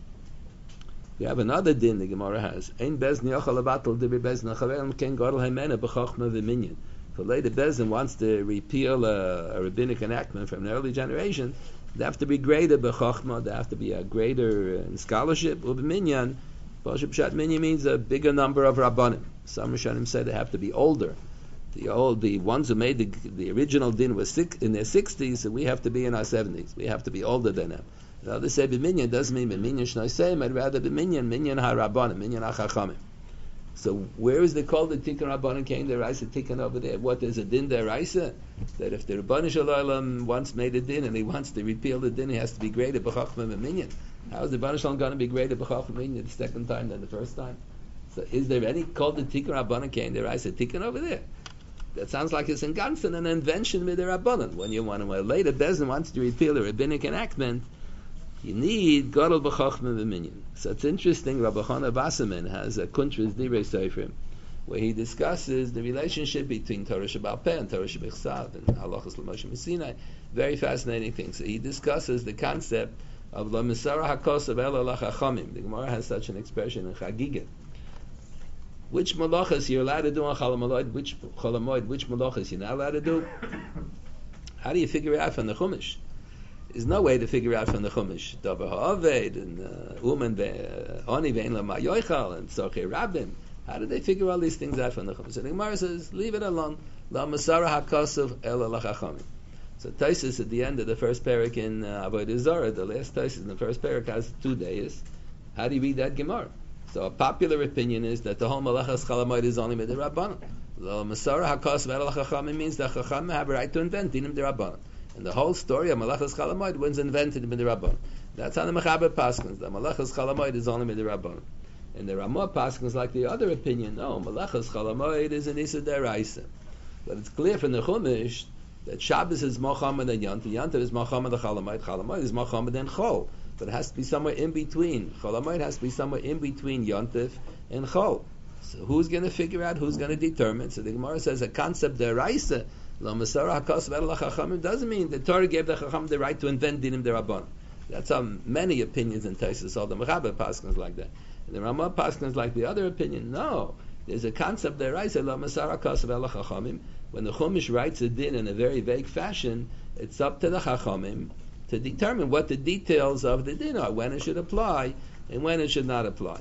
Speaker 1: We have another din the Gemara has. Ein bezn yochal abatel dibi bezn chaverim ken gadol haimena b'chachma v'minyan. If a later bezn wants to repeal a, a rabbinic enactment from an early generation, they have to be greater b'chachma. They have to be a greater in scholarship. U'b'minyan, Pashup Pshat minyan means a bigger number of rabbanim. Some Rishonim say they have to be older. The old, the ones who made the, the original din was six, in their sixties, so we have to be in our seventies. We have to be older than them. The others say b'minyan doesn't mean b'minyan shnoisem. I'd rather b'minyan minyan ha'rabbanim, minyan ha'chachamim. So where is the call the tikkun rabbanim came the raisa tikkun over there? What is a din der raisa? That if the Rabbanu Shalom once made a din and he wants to repeal the din, he has to be greater b'chachmim and minyan. How is the Rabbanu Shalom going to be greater b'chachmim and minyan the second time than the first time? So is there any call the tikkun rabbanim came the raisa tikkun over there? That sounds like it's in Gansen an invention with the Rabbanon. When you want to, well, later Bezin wants to repeal a rabbinic enactment, you need Gadol b'chachma v'minyan. So it's interesting, Rabbi Chana Wasserman has a Kuntras Divrei Seifrim, where he discusses the relationship between Torah Sheba'al Peh and Torah Shebichsav and Halachas L'Moshe Sinai. Very fascinating thing. So he discusses the concept of Lo Misara HaKosav Ela L'Chachamim. The Gemara has such an expression in Chagigah. Which malachas you're allowed to do on Cholamoid, which Cholamoid, which malachas you're not allowed to do? How do you figure it out from the Chumash? There's no way to figure out from the Chumash. Davar ha'aved and uman oni ve'en la ma'yoichal and tzorchei rabbim. How did they figure all these things out from the Chumash? So the Gemara says, leave it alone. La masara ha'kosav ela lachachamim. So Taisus at the end of the first parak in uh, Avodah Zarah, the last Taisus in the first parak has two days. How do you read that Gemara? So a popular opinion is that the whole malachas chalamoid is only with the Rabbanan. La masara ha'kosav ela lachachamim means that chachamim have a right to invent dinim de Rabbanan. And the whole story of Malachas Chalamoid was invented in the Rabban. That's how the Mechaber Paskins. The Malachas Chalamoid is only in the Rabban. And the Ramah Paskins, like the other opinion, no, Malachas Chalamoid is an Issa Deraisa. But it's clear from the Chumash that Shabbos is Mohammed and Yontif. Yontif is Mohammed and Chalamoid. Chalamoid is Mohammed and Chol. But it has to be somewhere in between. Chalamoid has to be somewhere in between Yontif and Chol. So who's going to figure out? Who's going to determine? So the Gemara says a concept Deraisa. Lo Masara HaKosav Ela L'Chachamim doesn't mean the Torah gave the Chacham the right to invent dinim derabbanan. That's how many opinions in Taisus. All the Mechaber Paskins like that. And the Ramah Paskins like the other opinion. No, there's a concept there. I say Lo Masara HaKosav Ela L'Chachamim. When the Chumash writes a din in a very vague fashion, it's up to the Chachamim to determine what the details of the din are, when it should apply and when it should not apply.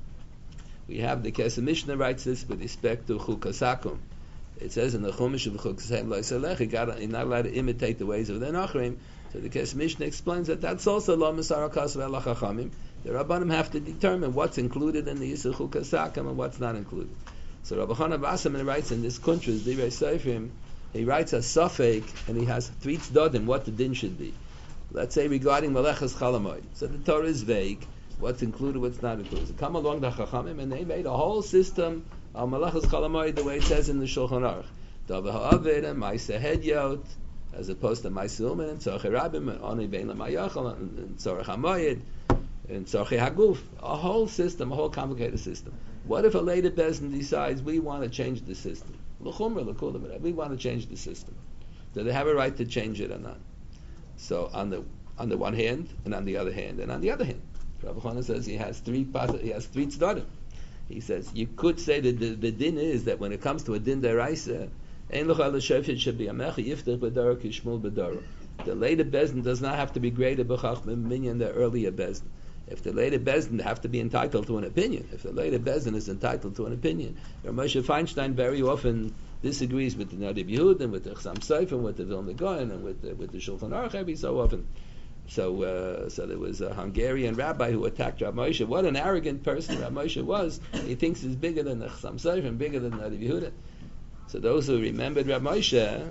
Speaker 1: We have the Kesef Mishnah writes this with respect to Chukas Hakum. It says in the Chumash of Chukas Hakum, you're not allowed to imitate the ways of the Nachrim. So the Kesef Mishnah explains that that's also Lo Masara HaKosav Ela L'Chachamim. The Rabbanim have to determine what's included in the Yisur Chukas Hakum and what's not included. So Rabbi Chana Bassaman writes in this Kuntras, Divrei Seifrim, he writes a suffix and he has three tzdadim what the din should be. Let's say regarding Malachas Chalamoid. So the Torah is vague, what's included, what's not included. So come along the Chachamim and they made a whole system of Malachas Chalamoid the way it says in the Shulchan Aruch. Davar ha'aved and Ma'aseh Hedyot, as opposed to Ma'aseh Umen and Tzorchei Rabbim and Oni Vein L'Mayachal and Tzorech HaMoyed and Tzorchei Haguf. A whole system, a whole complicated system. What if a later Bezdin decides we want to change the system? L'chumra, l'kulam, we want to change the system. Do they have a right to change it or not? So on the on the one hand, and on the other hand, and on the other hand, Rabbi Chana says he has three he has three tzdadim. He says you could say that the, the din is that when it comes to a din deraisa, ein l'chal l'shefet should be a mecha yiftach b'dara kishmul b'dara. The later Bezdin does not have to be greater b'chachmim minyan the earlier Bezdin. If the later Bezdin have to be entitled to an opinion, if the later Bezdin is entitled to an opinion, Moshe Feinstein very often disagrees with the Nadiv Yehud and with the Chassam Sofer, with the Vilna Gaon and with the, with the Shulchan Aruch every so often. So, uh, so there was a Hungarian rabbi who attacked Rav Moshe. What an arrogant person Rav Moshe was! He thinks he's bigger than the Chassam Sofer and bigger than Nadiv Yehuda. So those who remembered Rav Moshe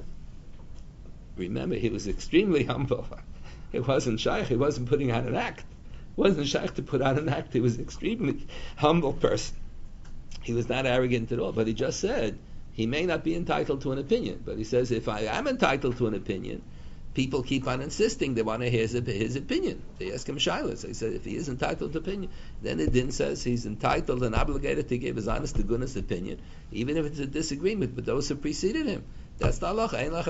Speaker 1: remember he was extremely humble. He wasn't shaykh. He wasn't putting on an act. Wasn't shaykh to put on an act. He was an extremely humble person. He was not arrogant at all, but he just said he may not be entitled to an opinion. But he says, if I am entitled to an opinion, people keep on insisting they want to hear his, his opinion. They ask him shilas. He said, if he is entitled to opinion, then the din says he's entitled and obligated to give his honest to goodness opinion, even if it's a disagreement with those who preceded him. That's the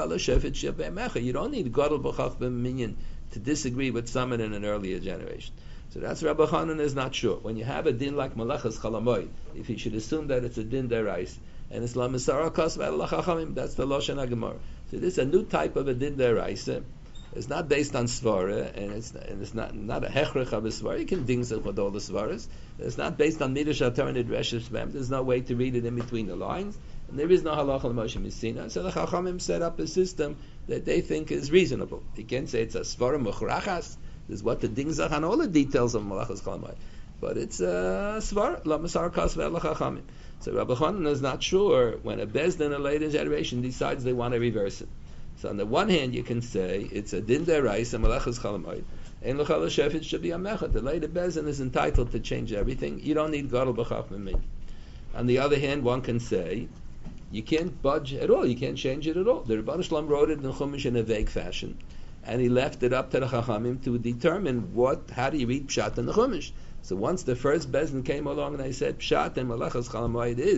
Speaker 1: halacha. You don't need gadol b'chachma minyan to disagree with someone in an earlier generation. So that's Rabbi Chanan is not sure. When you have a din like Malachas Chalamoid, if he should assume that it's a din derais, and it's La Misara HaKosav Ela L'Chachamim, that's the Lashon HaGemara. So this is a new type of a din derais. It's not based on svara, and it's and it's not not a hechrech of a svara. You can ding it with all the svaras. It's not based on midrash atar and dreshes. There's no way to read it in between the lines, and there is no halacha l'moshe misina. So the Chachamim set up a system that they think is reasonable. You can't say it's a svara muchrachas. This is what the ding zach on all the details of Malachas Chalamoid. But it's a svar, la masar kas ve'el chachamim. So Rabbi Chanan is not sure when a bezdin in a later generation decides they want to reverse it. So on the one hand, you can say it's a din derais and Malachas Chalamoid. Ein l'chal shefet should be a mechat. The later bezdin is entitled to change everything. You don't need gadol b'chachmim min. On the other hand, one can say you can't budge at all. You can't change it at all. The Rebbeinu Shalom wrote it in Chumash in a vague fashion, and he left it up to the Chachamim to determine what, how do you read Pshat in the Chumash. So once the first Bezdin came along and they said Pshat and Malachas Chalamoid is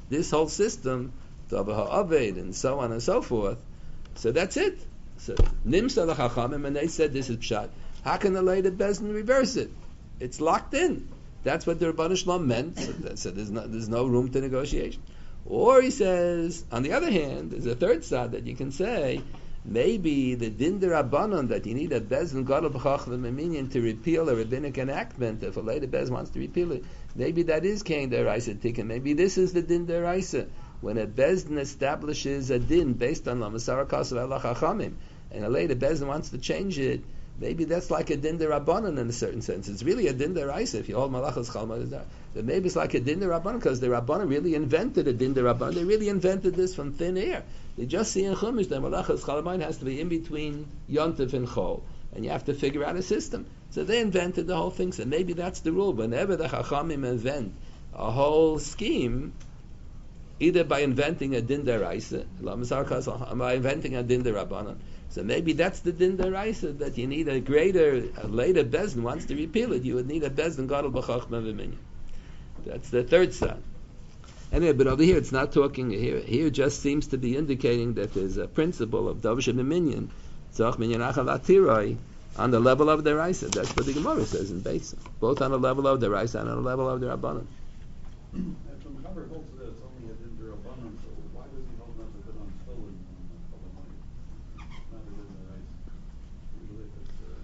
Speaker 1: this whole system, Dava Ha'aved, and so on and so forth. So that's it. So Nimsa l'Chachamim, and they said this is Pshat. How can the later Bezdin reverse it? It's locked in. That's what the Rebbeinu Shalom meant. So, that, so there's no there's no room to negotiation. Or he says, on the other hand, there's a third side that you can say. Maybe the din derabanan that you need a bezdin gadol b'chacham minyan to repeal a rabbinic enactment. If a later bez wants to repeal it, maybe that is kain deraisa tikkun. Maybe this is the din deraisa when a bezdin establishes a din based on la masara kasav ala chachamim, and a later bezdin wants to change it. Maybe that's like a din derabanan in a certain sense. It's really a din deraisa if you hold malachas chalma. But maybe it's like a din derabanan because the rabbanan really invented a din derabanan. They really invented this from thin air. They just see in Chumash that malachas chalamayim has to be in between Yontif and Chol, and you have to figure out a system. So they invented the whole thing. So maybe that's the rule. Whenever the Chachamim invent a whole scheme, either by inventing a din deraisa, by inventing a din derabanan. So maybe that's the din deraisa that you need a greater, a later bezdin wants to repeal it. You would need a bezdin gadol b'chachma v'minyan. That's the third side. Anyway, but over here it's not talking here. Here just seems to be indicating that there's a principle of davish and minyan, tzach minyan achal atiroi, on the level of the Raisa. That's what the Gemara says in Beis, both on the level of the Raisa and on the level of the Rabbanan.
Speaker 3: And from the Gemara holds that it's only a din derabanan, so why does he hold not to put on still in Chalamayim? Not a din deraisa. Usually if it's. Uh,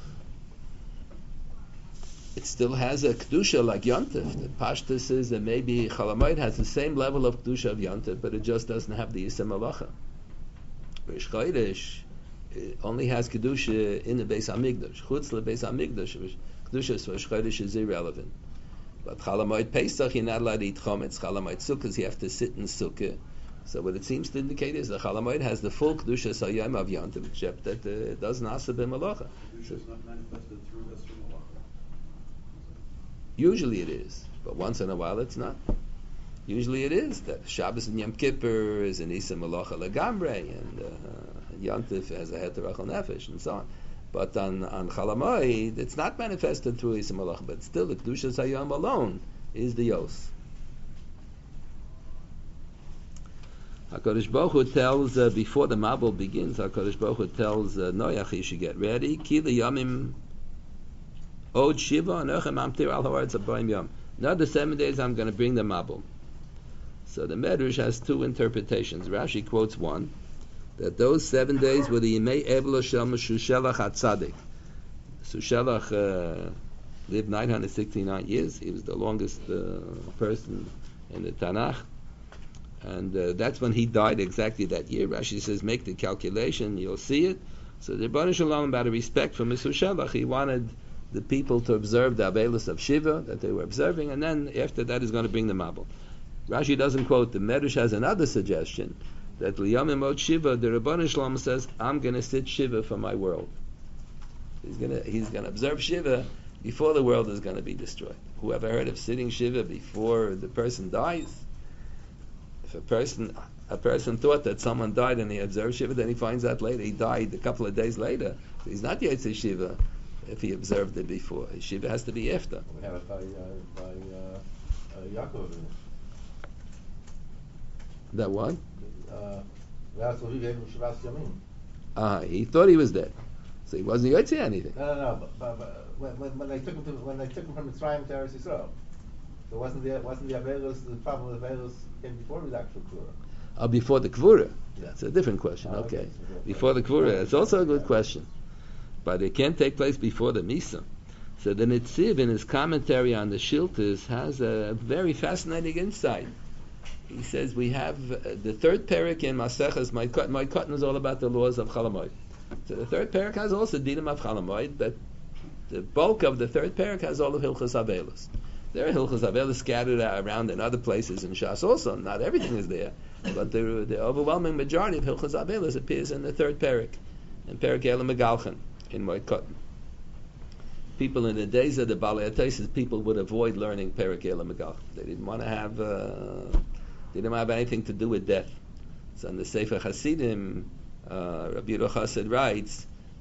Speaker 1: It still has a kedusha like Yontif. The Pashtus is that maybe Chalamayid has the same level of kedusha of Yontif, but it just doesn't have the Yisem Malacha. Rish Chodesh only has kedusha in the Beis Hamikdash. Chutz le Beis Hamikdash, kedusha is Rish Chodesh is irrelevant. But Chalamayid Pesach, you're not allowed to eat chometz. Chalamayid Sukkah, you have to sit in Sukkah. So what it seems to indicate is that Chalamayid has the full kedusha Sayam of Yontif, except that uh, it doesn't asa b'malacha.
Speaker 3: Kedusha is not manifested through this from Malacha.
Speaker 1: Usually it is, but once in a while it's not. Usually it is that Shabbos and Yom Kippur is an Isa Malacha Legamre, and uh, Yontif has a Heterachal Nefesh, and so on. But on on Chalamayid, it's not manifested through Isa Malacha, but still the Kedushas Hayom alone is the Yos. HaKadosh Baruch Hu tells, uh, before the Mabul begins, HaKadosh Baruch Hu tells uh, Noach he should get ready. Ki liyamim Od Shiva Anochem Amtir Al Haaretz Abayim Yom. Another seven days I'm going to bring the Mabul. So the Medrash has two interpretations. Rashi quotes one, that those seven days were the Yemei Evlo Shel Meshushelach HaTzadik. Sushelach uh, lived nine hundred sixty-nine years. He was the longest uh, person in the Tanakh. And uh, that's when he died exactly that year. Rashi says, make the calculation, you'll see it. So the Rebbeinu Shalom, out of respect for Meshushelach, he wanted the people to observe the Avelus of Shiva that they were observing, and then after that he's going to bring the Mabul. Rashi doesn't quote. The Medrash has another suggestion that Liyamim Od Shiva, the Rebbeinu Shalom says, I'm going to sit Shiva for my world. He's going to he's going to observe Shiva before the world is going to be destroyed. Whoever heard of sitting Shiva before the person dies? If a person a person thought that someone died and he observed Shiva, then he finds out later he died a couple of days later. So he's not yet to Shiva if he observed it before. Shiva has to be after.
Speaker 4: We have it by, uh, by uh, uh, Yaakov.
Speaker 1: That what?
Speaker 4: Uh, that's what he gave him Shabbat Yamim.
Speaker 1: Ah, he thought he was dead, so he wasn't yet to anything.
Speaker 4: No, no, no. But, but, but when, when, when they took him to, when they took him from Mitzrayim to Eretz Yisrael, so wasn't the wasn't the Averus the problem with Averus came before the actual Kvura?
Speaker 1: Oh, before the Kvura.
Speaker 4: Yeah.
Speaker 1: That's a different question.
Speaker 4: Oh,
Speaker 1: okay,
Speaker 4: okay.
Speaker 1: Before the Kvura, it's also a good question, but it can't take place before the Misa. So the Netziv, in his commentary on the Shiltas, has a very fascinating insight. He says we have uh, the third parak in Maseches. My my cotton is all about the laws of Chalamoid. So the third parak has also dinim of Chalamoid, but the bulk of the third parak has all of Hilchos Avelos. There are Hilchos Avelos scattered around in other places in Shas also. Not everything is there, but the, the overwhelming majority of Hilchos Avelos appears in the third parak, in Parak Elam Megalchen in Moed Katan. People in the days of the Balei HaTosfos, people would avoid learning Parak Elam Megalchen. They didn't want to have. Uh, They didn't have anything to do with death. So in the Sefer Hasidim, uh, Rabbi Yehuda Chassid writes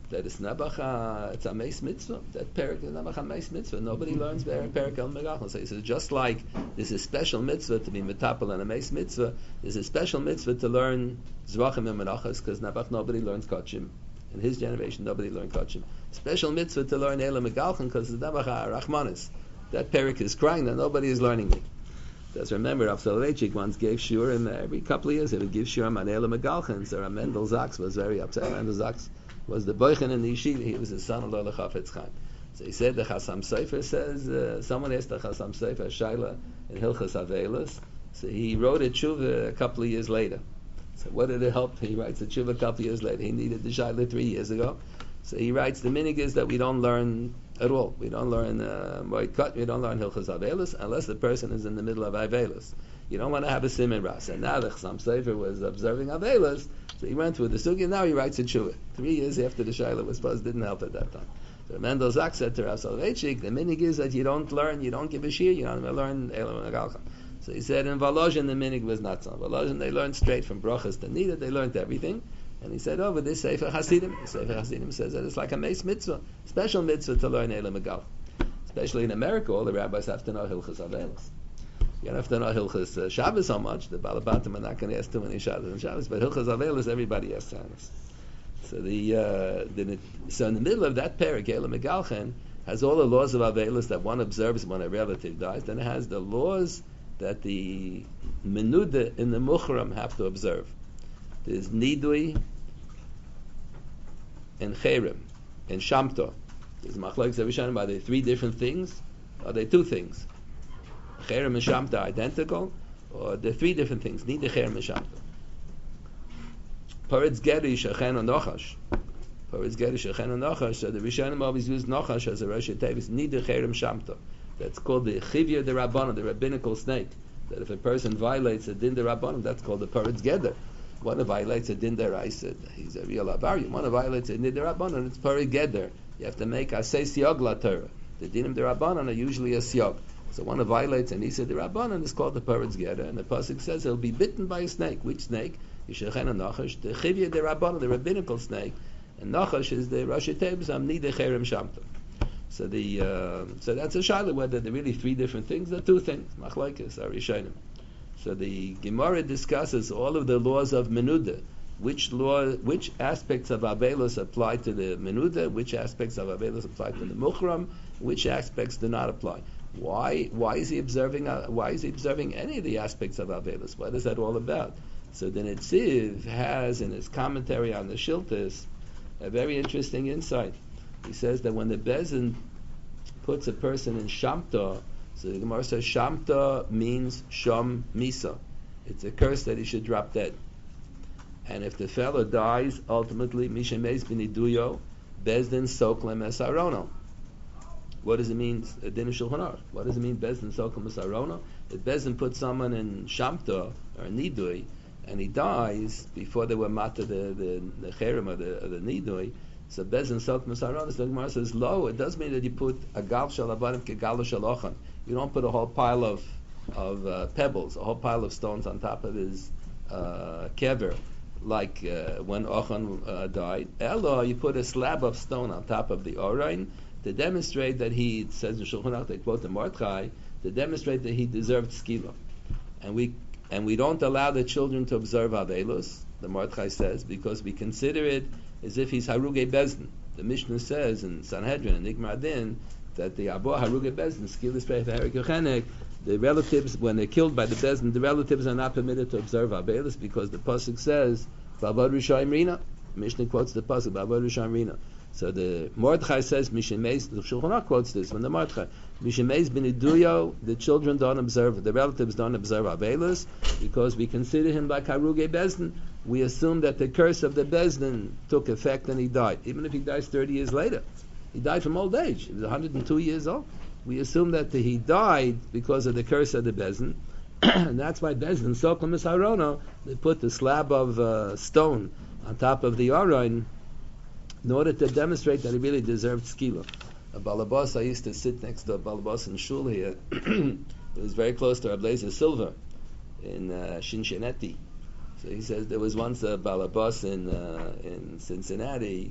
Speaker 1: that it's Nebuch, uh, it's a Meis Mitzvah. That Perik is Nebuch a Meis Mitzvah. Nobody learns Perik El Megachon. So he says, just like there's a special mitzvah to be Metapel and a Meis Mitzvah, there's a special mitzvah to learn Zvachim and Menachas, because Nebuch, nobody learns Kachim. In his generation, nobody learned Kachim. Special mitzvah to learn Eila Megalchen, because it's Nebuch Rachmanis. That Perik is crying that nobody is learning me. Just remember, Rav Soloveitchik once gave shiurim every couple of years. He would give shiurim on Eila Megalchen. So Rav Mendel Zaks was very upset. Mendel Zaks was the boichen in the yeshiva. He was the son of Lola Chafetz Chaim. So he said the Chasam Sofer says, uh, someone asked the Chasam Sofer Shaila in Hilchas Avelis. So he wrote a tshuva a couple of years later. So what did it help? He writes a tshuva a couple of years later. He needed the Shaila three years ago. So he writes, the minig is that we don't learn at all. We don't learn uh, Moed we don't learn Hilchas Avelis unless the person is in the middle of Avelis. You don't want to have a Siman Ras. And now the Chasam Sofer was observing Avelis, so he went through the Sugya, now he writes a tshuva. Three years after the Shaila was posed, didn't help at that time. So Mendel Zak said to Rav Soloveitchik, the minig is that you don't learn, you don't give a shir, you don't learn Eila Megalcha. So he said in Volozhin the minig was not so. Volozhin they learned straight from Brochas to Nida, they learned everything. And he said, oh, but this Sefer Hasidim, the Sefer Hasidim says that it's like a Meis Mitzvah, special mitzvah to learn Eila Megalcha. Especially in America, all the rabbis have to know Hilchas Avelis. You don't have to know Hilchas uh, Shabbos so much. The Balabatim are not going to ask too many Shabbos and Shabbos, but Hilchas Avelis, everybody asks Shabbos. So the, uh, the so in the middle of that parak, Eila Megalchen has all the laws of Avelis that one observes when a relative dies. Then it has the laws that the Menuda in the Muchram have to observe. There's Nidui and Cherem and Shamto. There's Machlokes Rishonim. Are they three different things? Are they two things? Cherem and Shamto are identical, or they're three different things? Nidui, Cherem, and Shamto. Paritz Gerish, Achen, and Nochash. Paritz Gerish, Achen, and Nochash. So the Rishonim always use Nochash as a Rosh Tevis. Nidui, Cherem, Shamto. That's called the Chivya de Rabbanon, the rabbinical snake. That if a person violates a din de Rabbanon, that's called the Paritz Geder. One who violates a din de Raisa, he's a real Avarian. One who violates a din de Rabbanon, it's Paritz Geder. You have to make Asay Siyog La Torah. The dinim de Rabbanon are usually a Siyog. So one who violates an Isa de Rabbanon is called the Paritz Geder. And the Pasuk says he'll be bitten by a snake. Which snake? Yishachen and Nachash. The Chivya de Rabbanon, the rabbinical snake. And Nachash is the Rosh Tevz Amnida Cherem Shamta. So the uh, so that's a shaila whether they're really three different things. They're two things. Machlokes are Rishonim. So the Gemara discusses all of the laws of Menuda. Which law, which aspects of Avelos apply to the Menuda, which aspects of Avelos apply to the Muchram, which aspects do not apply. Why? Why is he observing? Uh, why is he observing any of the aspects of Avelos? What is that all about? So the Netziv has in his commentary on the Shiltas a very interesting insight. He says that when the Bezin puts a person in Shamta, so the Gemara says Shamta means Sham Misa. It's a curse that he should drop dead. And if the fellow dies, ultimately, Mishemeis b'niduyo, Bezdin soklem esarono. What does it mean, Din Shulchan Aruch? What does it mean, Bezdin soklem esarono? If Bezdin puts someone in Shamta, or Nidui, and he dies before they were mata the, the, the Cherem or the, or the Nidui, so Bezdin soklem esarono, the Gemara says, lo, it does mean that you put a gal shalabarim ke gal shalochan. You don't put a whole pile of, of uh, pebbles, a whole pile of stones on top of his uh, kever, like uh, when Ochan uh, died. Elo, you put a slab of stone on top of the Orain to demonstrate that he, it says in Shulchan Aruch, they quote the Mordechai, to demonstrate that he deserved skila. And we and we don't allow the children to observe Avelos, the Mordechai says, because we consider it as if he's Haruge Bezdin. The Mishnah says in Sanhedrin and Nigmar Din that the Abo Haruge Bezdin, Skilis Preif Harik Yochenek, the relatives, when they're killed by the Bezdin, the relatives are not permitted to observe Avelis because the Pasuk says, Bavad Rishayim Rina. Mishnah quotes the Pasuk, Bavad Rishayim Rina. So the Mordechai says, Mishemeis, the Shulchan Aruch quotes this, when the Mordechai, Mishemeis b'niduyo, the children don't observe, the relatives don't observe Avelis, because we consider him like Haruge Bezdin. We assume that the curse of the Bezdin took effect and he died, even if he dies thirty years later. He died from old age. He was one hundred two years old. We assume that he died because of the curse of the Bezdin, and that's why Bezdin, Soklem is Harono, they put the slab of uh, stone on top of the Aron in order to demonstrate that he really deserved skila. A balabas, I used to sit next to a balabas in shul here. It was very close to Rabbi Silver in uh, Cincinnati. So he says there was once a balabas in uh, in Cincinnati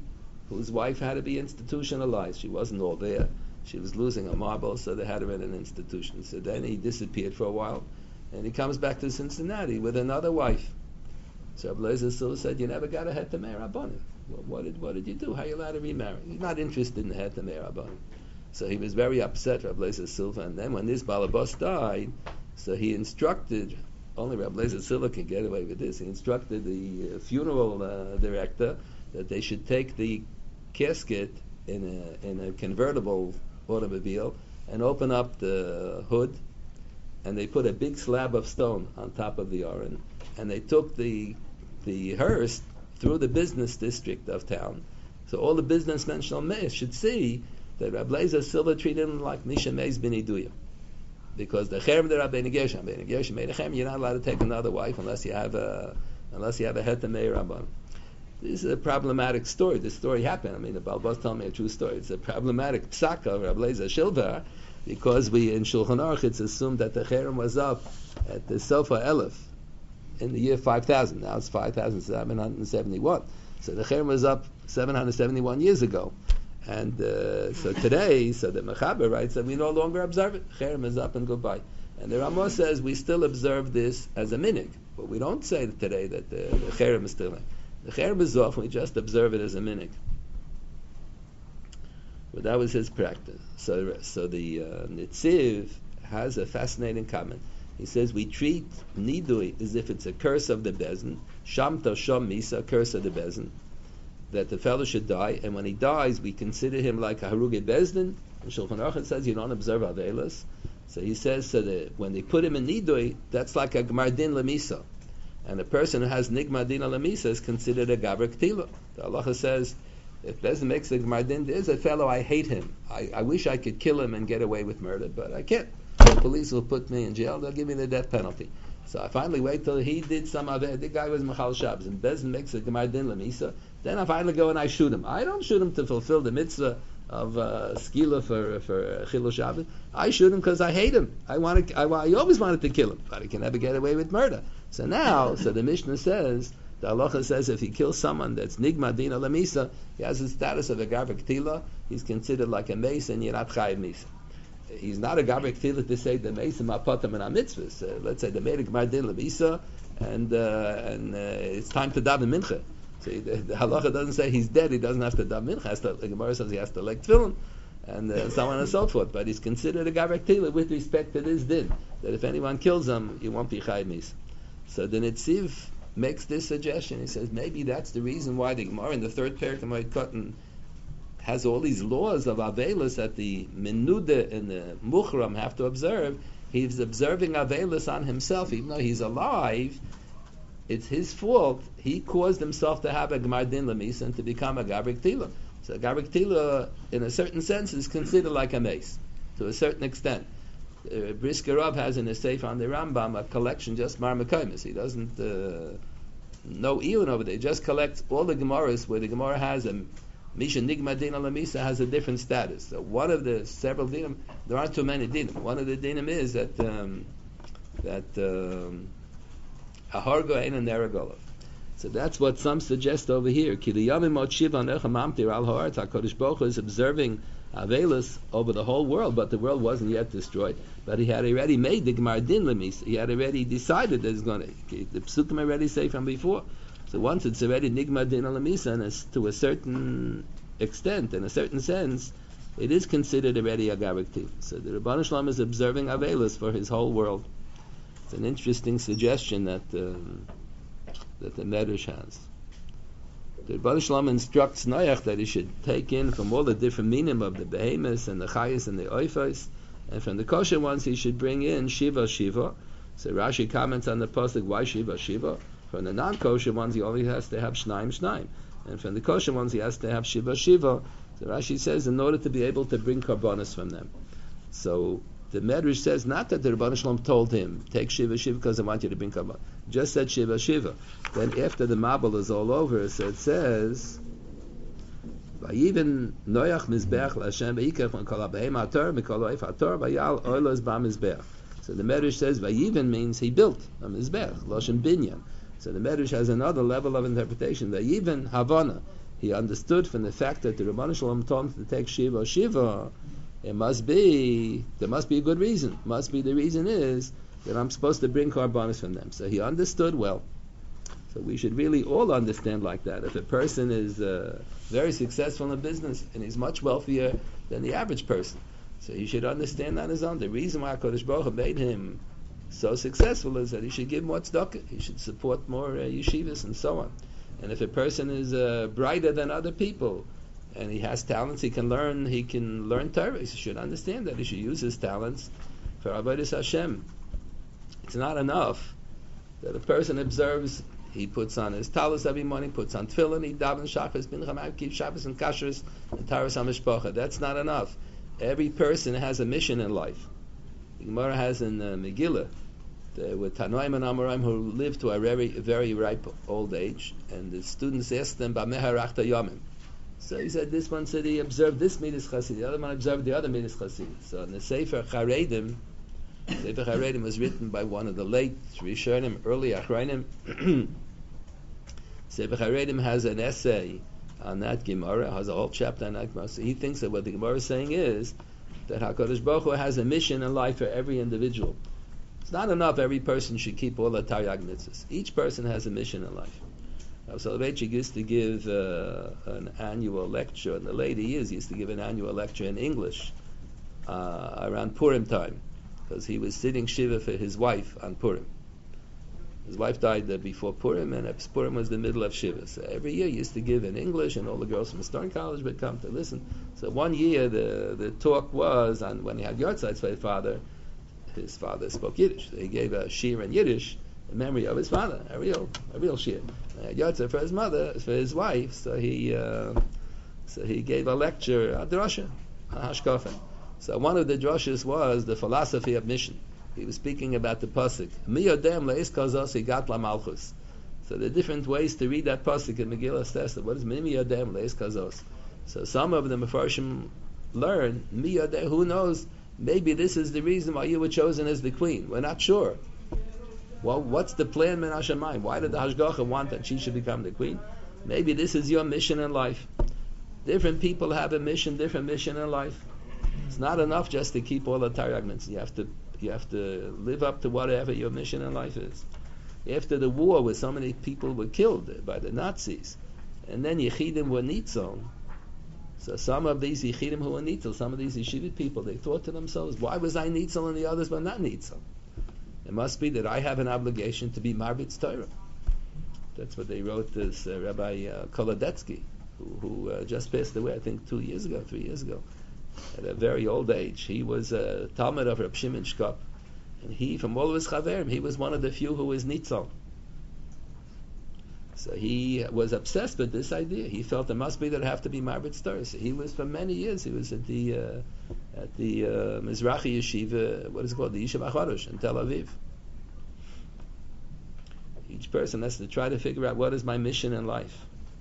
Speaker 1: whose wife had to be institutionalized. She wasn't all there. She was losing her marbles, so they had her in an institution. So then he disappeared for a while, and he comes back to Cincinnati with another wife. So Rabbi Eliezer Silver said, "You never got a het tamei rabbanim. Well, what did what did you do? How are you allowed to remarry? He's not interested in the het tamei rabbanim." So he was very upset, Rabbi Eliezer Silver. And then when this balabas died, so he instructed. Only Rabbi Eliezer Silver can get away with this. He instructed the uh, funeral uh, director that they should take the casket in a in a convertible automobile and open up the hood, and they put a big slab of stone on top of the Aron, and they took the the hearse through the business district of town, so all the businessmen Shalmei should see that Rabbi Eliezer Silver treated him like Misha Meis bin Iduya, because the cherem de Rabbeinu Gershon, Rabbeinu Gershon made a cherem, you're not allowed to take another wife unless you have a unless you have a het tamei rabban. This is a problematic story. This story happened. I mean, the Balbas told me a true story. It's a problematic psaka of Rabbi Eliezer Silver, because we in Shulchan Aruch it's assumed that the cherem was up at the Sofa Elef in the year five thousand. Now it's five thousand seven hundred seventy-one. So the cherem was up seven hundred seventy-one years ago. And uh, so today, so the Mechaber writes that we no longer observe it. Cherem is up and goodbye. And the Ramah says we still observe this as a minig, but we don't say today that the, the cherem is still in. The cherem is off, we just observe it as a minig. But that was his practice. So, so the uh, Nitziv has a fascinating comment. He says we treat nidui as if it's a curse of the bezin, shamta sham misa, curse of the bezin, that the fellow should die, and when he dies, we consider him like a haruge bezdin. And Shulchan Aruch says you don't observe avelas. So he says so that when they put him in nidui, that's like a gmardin lemisa, and a person who has nigmardin lemisa is considered a gavra ktila. The halacha says if bezdin makes a gmardin, there's a fellow I hate him. I, I wish I could kill him and get away with murder, but I can't. The police will put me in jail. They'll give me the death penalty. So I finally wait till he did some of it. The guy was Machal Shabbos, and Bezdin makes a Gemardin Lamisa. Then I finally go and I shoot him. I don't shoot him to fulfill the mitzvah of uh, skila for for Chilul Shabbos. I shoot him because I hate him. I want to. I, I always wanted to kill him, but he can never get away with murder. So now, so the Mishnah says, the halacha says, if he kills someone that's Nigma Dina Lamisa, he has the status of a Gavra Ktila. He's considered like a mace, and you're not Chayiv Misa. He's not a gabrik tefillah to say the meis and mapatam and mitzvahs. Uh, let's say the made a gmardin lebisa, and uh, and uh, it's time to daven mincha. So the, the halacha doesn't say he's dead. He doesn't have to daven mincha. Has to, the Gemara says he has to like tefillin, and uh, so on and so forth. But he's considered a gabrik tefillah with respect to this din, that if anyone kills him, he won't be chayiv misa. So the Nitziv makes this suggestion. He says maybe that's the reason why the Gemara in the third parak of Moed Katan has all these laws of Avelis that the Menuda and the Muchram have to observe. He's observing Avelis on himself, even though he's alive. It's his fault. He caused himself to have a Gmardin Lamis and to become a Gabrik Tila. So a Gabrik Tila, in a certain sense, is considered like a mace, to a certain extent. Uh, Brisker Rav has in his Sefer on the Rambam a collection just Mar Mekaymis. He doesn't uh, no Iyun over there. He just collects all the Gemaras where the Gemara has a Misha Nigma Din Ala Misa has a different status. So one of the several dinim, there aren't too many dinim. One of the dinim is that um, that a hargo ain't a neragolov. So that's what some suggest over here. Kiliyamim Mot Shiva Necha Mamtir Al Ha'aretz. HaKadosh Baruch Hu is observing Avelis over the whole world, but the world wasn't yet destroyed. But he had already made the Gemar Din Lemisa. He had already decided that it's going to. The Psukim already say from before. So once it's already Nigma Din Alamisa, and to a certain extent, in a certain sense, it is considered already a Gabrik Tiv. So the Rebbeinu Shalom is observing Avelis for his whole world. It's an interesting suggestion that um, that the Medrash has. The Rebbeinu Shalom instructs Noach that he should take in from all the different minim of the behemoths and the chayas and the oifos, and from the kosher ones he should bring in Shiva Shiva. So Rashi comments on the pasuk, why Shiva Shiva? From the non-kosher ones, he only has to have shnaim shnaim, and from the kosher ones, he has to have shiva shiva. So Rashi says, in order to be able to bring karbonos from them. So the Medrash says not that the Rebbeinu Shalom told him take shiva shiva because I want you to bring karbonos. Just said shiva shiva. Then after the mabel is all over, so it says, "Vayiven Noach mizbeach laHashem veikach mikol habehem hator mikol oif hator vayal oilos ba'mizbeach." So the Medrash says Vayiven means he built a mizbeach, loshen binyan. So the Medrash has another level of interpretation. The even Havana, he understood from the fact that the Rebbeinu Shalom told him to take Shiva Shiva, it must be, there must be a good reason. Must be the reason is that I'm supposed to bring karbanos from them. So he understood well. So we should really all understand like that. If a person is uh, very successful in business and he's much wealthier than the average person, so he should understand on his own. The reason why HaKadosh Baruch Hu made him so successful is that he should give more tzedakah, he should support more uh, yeshivas and so on. And if a person is uh, brighter than other people and he has talents, he can learn, he can learn Torah. He should understand that he should use his talents for avodas Hashem. It's not enough that a person observes. He puts on his talis every morning, puts on tefillin, he davens Shabbos, mincha, ma'akiv, Shabbos and kashrus, and taras hamishpacha. That's not enough. Every person has a mission in life. The Gemara has in uh, Megillah, the, with Tanoim and Amoraim who live to a very, very ripe old age, and the students asked them, B'meh harachta yomim. So he said, this one said he observed this midas chasid, the other one observed the other midas chasid. So in the Sefer Charedim, Sefer Charedim was written by one of the late Rishonim, early Achrayim. Sefer Charedim has an essay on that Gemara, has a whole chapter on that Gemara. So he thinks that what the Gemara is saying is that HaKadosh Baruch Hu has a mission in life for every individual. It's not enough every person should keep all the Taryag mitzvahs. Each person has a mission in life. Rav Soloveitchik used to give uh, an annual lecture, in the later years he used to give an annual lecture in English uh, around Purim time, because he was sitting Shiva for his wife on Purim. His wife died uh, before Purim, and Purim was the middle of Shiva. So every year he used to give in English, and all the girls from Stern College would come to listen. So one year the the talk was on when he had Yortzites for his father. His father spoke Yiddish. So he gave a shir in Yiddish in memory of his father, a real a real shir. Yortzeit for his mother, for his wife. So he uh, so he gave a lecture, a drasha, a hashkafa. So one of the drashas was the philosophy of mission. He was speaking about the pasuk. Mi yodem leis kazos higat la malchus. So there are different ways to read that pasuk in Megillah Esther. What is mi yodem leis kazos? So some of the Mefarshim learn mi yodem. Who knows? Maybe this is the reason why you were chosen as the queen. We're not sure. Well, what's the plan min hashamayim? Why did the Hashgacha want that she should become the queen? Maybe this is your mission in life. Different people have a mission, different mission in life. It's not enough just to keep all the Taryag mitzvahs. You have to You have to live up to whatever your mission in life is. After the war, where so many people were killed by the Nazis, and then Yechidim were nitzol. So some of these Yechidim who were nitzol, some of these Yeshivit people, they thought to themselves, why was I nitzol and the others were not nitzol? It must be that I have an obligation to be Marbitz Torah. That's what they wrote this uh, Rabbi uh, Kolodetsky, who, who uh, just passed away, I think, two years ago, three years ago. At a very old age. He was a Talmud of Reb Shimon Shkop. And he, from all of his Chaverim, he was one of the few who was Nitzal. So he was obsessed with this idea. He felt it must be that it have to be Marbitz Torah. So he was, for many years, he was at the uh, at the uh, Mizrahi Yeshiva, what is it called, the Yeshiva Chodesh in Tel Aviv. Each person has to try to figure out what is my mission in life.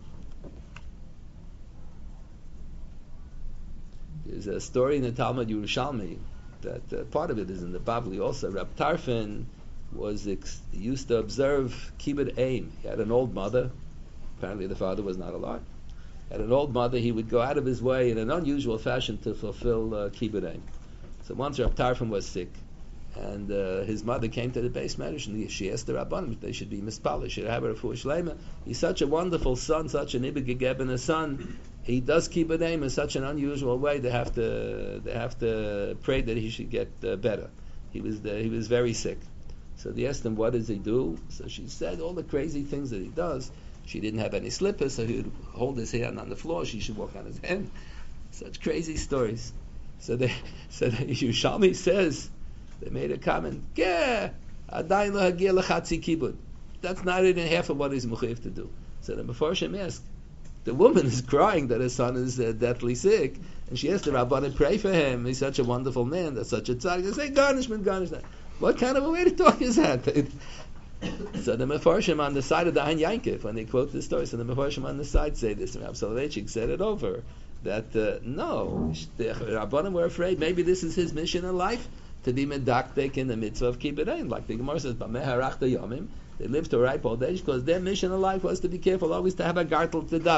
Speaker 1: There's a story in the Talmud Yerushalmi that uh, part of it is in the Bavli also. Rab Tarfon was ex- used to observe kibbud aim. He had an old mother. Apparently the father was not alive. Had an old mother. He would go out of his way in an unusual fashion to fulfill uh, kibbud aim. So once Rab Tarfon was sick, and uh, his mother came to the base medrash, and she asked the Rabbanim if they should be mispalel, should have her for Shlema. He's such a wonderful son, such an ibn gegeben a son. He does keep a name in such an unusual way. They have to they have to pray that he should get uh, better. He was the, he was very sick. So they asked him, what does he do? So she said all the crazy things that he does. She didn't have any slippers, so he would hold his hand on the floor. She should walk on his hand. Such crazy stories. So they so the Yerushalmi says, they made a comment, yeah, adayin lo hagia lechatzi kibbud. That's not even half of what he's mechuyev to do. So the Mefarshim asked, the woman is crying that her son is uh, deathly sick, and she asked the Rabban to pray for him. He's such a wonderful man. That's such a tzaddik. They say garnishment, garnishment. What kind of a way to talk is that? So the Mefarshim on the side of the Ein Yankiv, when they quote this story, so the Mefarshim on the side say this, and Rav Soloveitchik said it over, that uh, no, the Rabbanim were afraid maybe this is his mission in life, to be medakdek in the mitzvah of kibbud aim, like the Gemara says, B'meh harachta yomim. They lived to a ripe old age because their mission in life was to be careful, always to have a gartel to daven.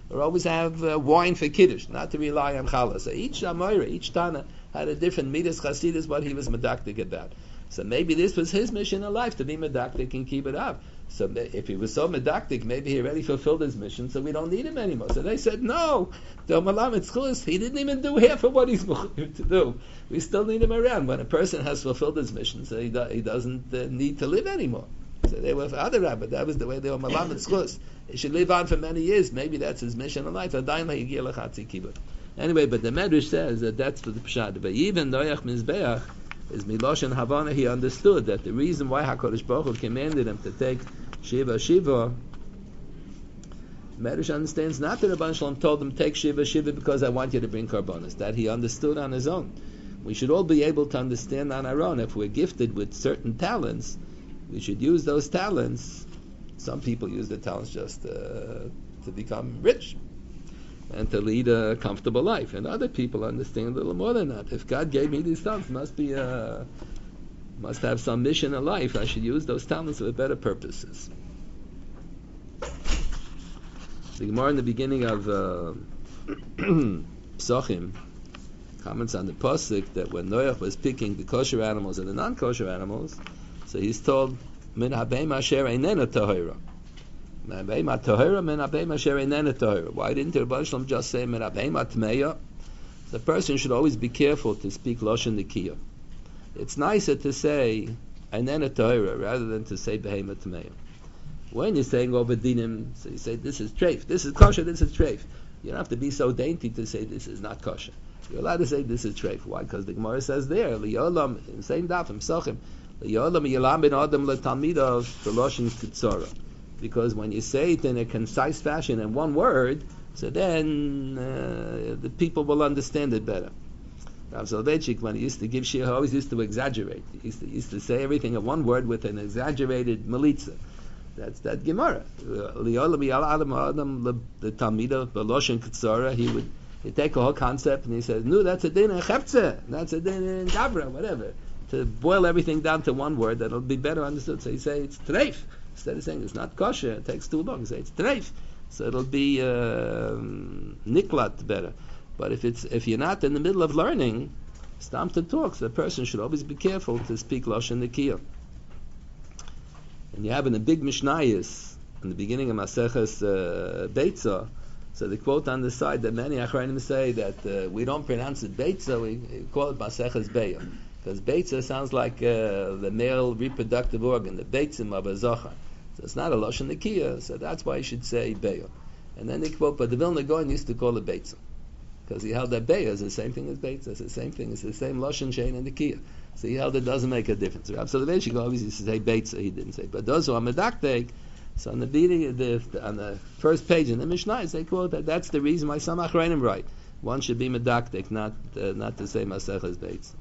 Speaker 1: or always have uh, wine for Kiddush, not to rely on challah. So each Amoira, each Tana had a different midas chasidus, what he was medaktik about. So maybe this was his mission in life, to be medaktik and keep it up. So if he was so medaktik, maybe he already fulfilled his mission, so we don't need him anymore. So they said, no, the Malam Tzchus, he didn't even do half of what he's going to do. We still need him around. When a person has fulfilled his mission, so he, do, he doesn't uh, need to live anymore. So they were for other rabbis, that was the way they were Malam Tzchus. He should live on for many years. Maybe that's his mission in life. Anyway, but the Medrash says that that's for the Pshat. But even Noach Mizbeach is Miloshen Havana, he understood that the reason why HaKadosh Baruch Hu commanded him to take Shiva Shiva, Medrash understands not that Rabban Shalom told him, take Shiva Shiva because I want you to bring Karbonos. That he understood on his own. We should all be able to understand on our own. If we're gifted with certain talents, we should use those talents. Some people use their talents just uh, to become rich and to lead a comfortable life. And other people understand a little more than that. If God gave me these talents, must be uh, must have some mission in life. I should use those talents for better purposes. The Gemara in the beginning of uh, Psachim comments on the pasuk that when Noach was picking the kosher animals and the non-kosher animals, so he's told, Min habeim asher einena tahira. Min habeim tahira, min habeim asher einena tahira. Why didn't the Rebbe Shalom just say min habeim atmeya? The person should always be careful to speak lashon nikiyah. It's nicer to say einena tahira rather than to say beheim atmeya. When you're saying over dinim, so you say this is treif, this is kosher, this is treif. You don't have to be so dainty to say this is not kosher. You're allowed to say this is treif. Why? Because the Gemara says there, liyolam, in the same daf, in Psachim, because when you say it in a concise fashion in one word, so then uh, the people will understand it better. Rav Soloveitchik, when he used to give shir, he always used to exaggerate. He used to, he used to say everything in one word with an exaggerated melitza. That's that Gemara. He would he'd take a whole concept and he says, "No, that's a din in cheptze, that's a din in gavra, whatever." To boil everything down to one word, that'll be better understood. So you say it's treif. Instead of saying it's not kosher, it takes too long. You say it's treif. So it'll be uh, niklat better. But if it's if you're not in the middle of learning, it's time to talk. So the person should always be careful to speak lashon nikiyah. And you have in the big Mishnayos, in the beginning of Maseches uh, Beitzah, so the quote on the side that many Achronim say that uh, we don't pronounce it Beitzah, we, we call it Maseches Be'ah. Because Beitzah sounds like uh, the male reproductive organ, the Beitzim of a Zochar. So it's not a Lashon Nikiyah, so that's why you should say Be'ah. And then they quote, but the Vilna Gaon used to call it Beitzah. Because he held that Be'ah is the same thing as Beitzah, it's the same thing, it's the same Lashon Shein and Nikiyah. So he held it doesn't make a difference. Rav Soloveitchik always used to say Beitzah, he didn't say. But those who are Medaktek, so on the beginning, the, on the first page in the Mishnah, they quote that that's the reason why some Achronim write. One should be Medaktek, not uh, not to say Maseches Beitzah.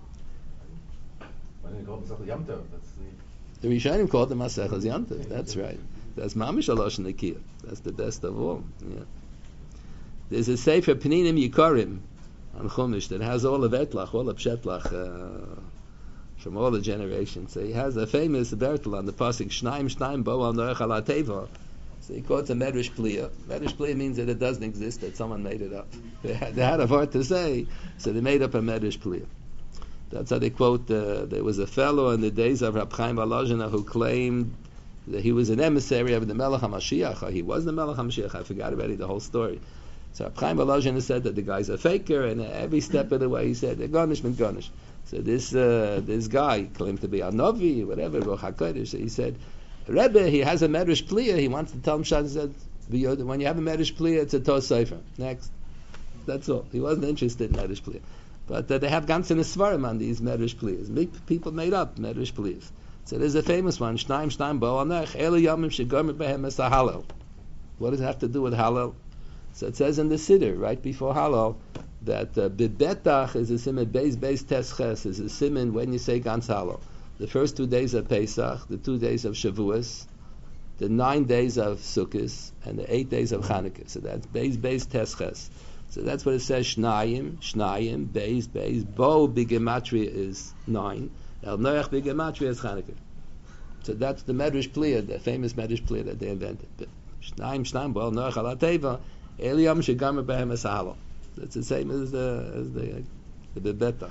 Speaker 1: The Rishonim called the Maseches Yom Tov. That's right. That's Mamish Lashon Nikiyah. That's the best of all. Yeah. There's a Sefer Pninim Yikarim on Chumash that has all of Etlach, all of Pshetlach uh, from all the generations. So he has a famous Bertel on the pasuk Shnaim Shnaim Bo Al Noach Al Teva. So he quotes a Medrash Pliya. Medrash Pliya means that it doesn't exist, that someone made it up. They had, they had a word to say, so they made up a Medrash Pliya. That's how they quote, uh, there was a fellow in the days of Rab Chaim Volozhiner who claimed that he was an emissary of the Melech HaMashiach, or he was the Melech HaMashiach, I forgot already the whole story. So Rab Chaim Volozhiner said that the guy's a faker, and every step of the way he said, Gonish min Gonish. So this uh, this guy claimed to be a Novi, whatever, Ruach HaKodesh, so he said, Rebbe, he has a Medrash Pliya, he wants to tell him, he said, when you have a Medrash Pliya, it's a Tos Sefer. Next. That's all. He wasn't interested in Medrash Pliya. But uh, they have ganze Nesvarim on these Medrash Pliyas. People made up Medrash Pliyas. So there's a famous one, Shnaim Shnaim Bo Anech, Ele Yomim Shegomer Behem Es HaHalel. What does it have to do with Halel? So it says in the Siddur, right before Halel, that uh, Bibetach is a siman, Beis Beis Tesches is a siman when you say Gans Halel. The first two days of Pesach, the two days of Shavuos, the nine days of Sukkot, and the eight days of Chanukah. So that's Beis Beis Tesches. So that's what it says, Shnayim, Shnayim, Beis, Beis, Bo Bigematria is nine, El Noach Bigematria is Chanukah. So that's the Medrash Pliya, the famous Medrash Pliya that they invented. Shnayim, Shnayim, Bo El Noach Al Teva, Eliam shegamer behem es halal. That's the same as the as the the betach.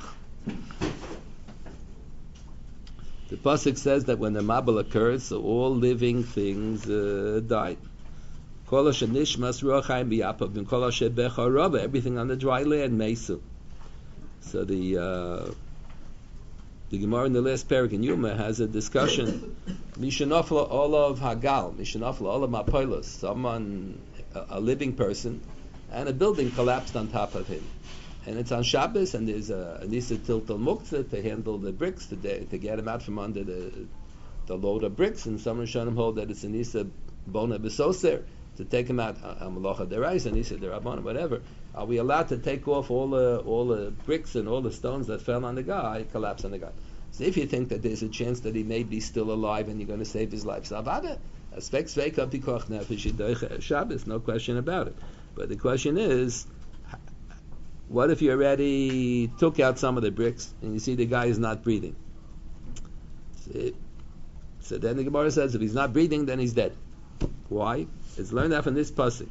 Speaker 1: The pasuk says that when the mabul occurs, so all living things uh, died. Kol asher nishmas ruach hayim biyapav and kol asher becharava, everything on the dry land meisu. So the uh, the Gemara in the last parak in Yuma has a discussion. Mishanafla olav hagal, mishanafla olav mapolos. Someone, a, a living person, and a building collapsed on top of him. And it's on Shabbos, and there's a, a Nisa Tiltal Muktzah to handle the bricks, to, de, to get him out from under the the load of bricks. And some Rishonim hold that it's a Nisa Bona B'Soser, to take him out, Amalocha Derais, and Nisa Derabana, whatever. Are we allowed to take off all the all the bricks and all the stones that fell on the guy, collapse on the guy? So if you think that there's a chance that he may be still alive and you're going to save his life, Savada, Shabbos, no question about it. But the question is, what if you already took out some of the bricks and you see the guy is not breathing? See? So then the Gemara says, if he's not breathing, then he's dead. Why? It's learned that from this pasuk.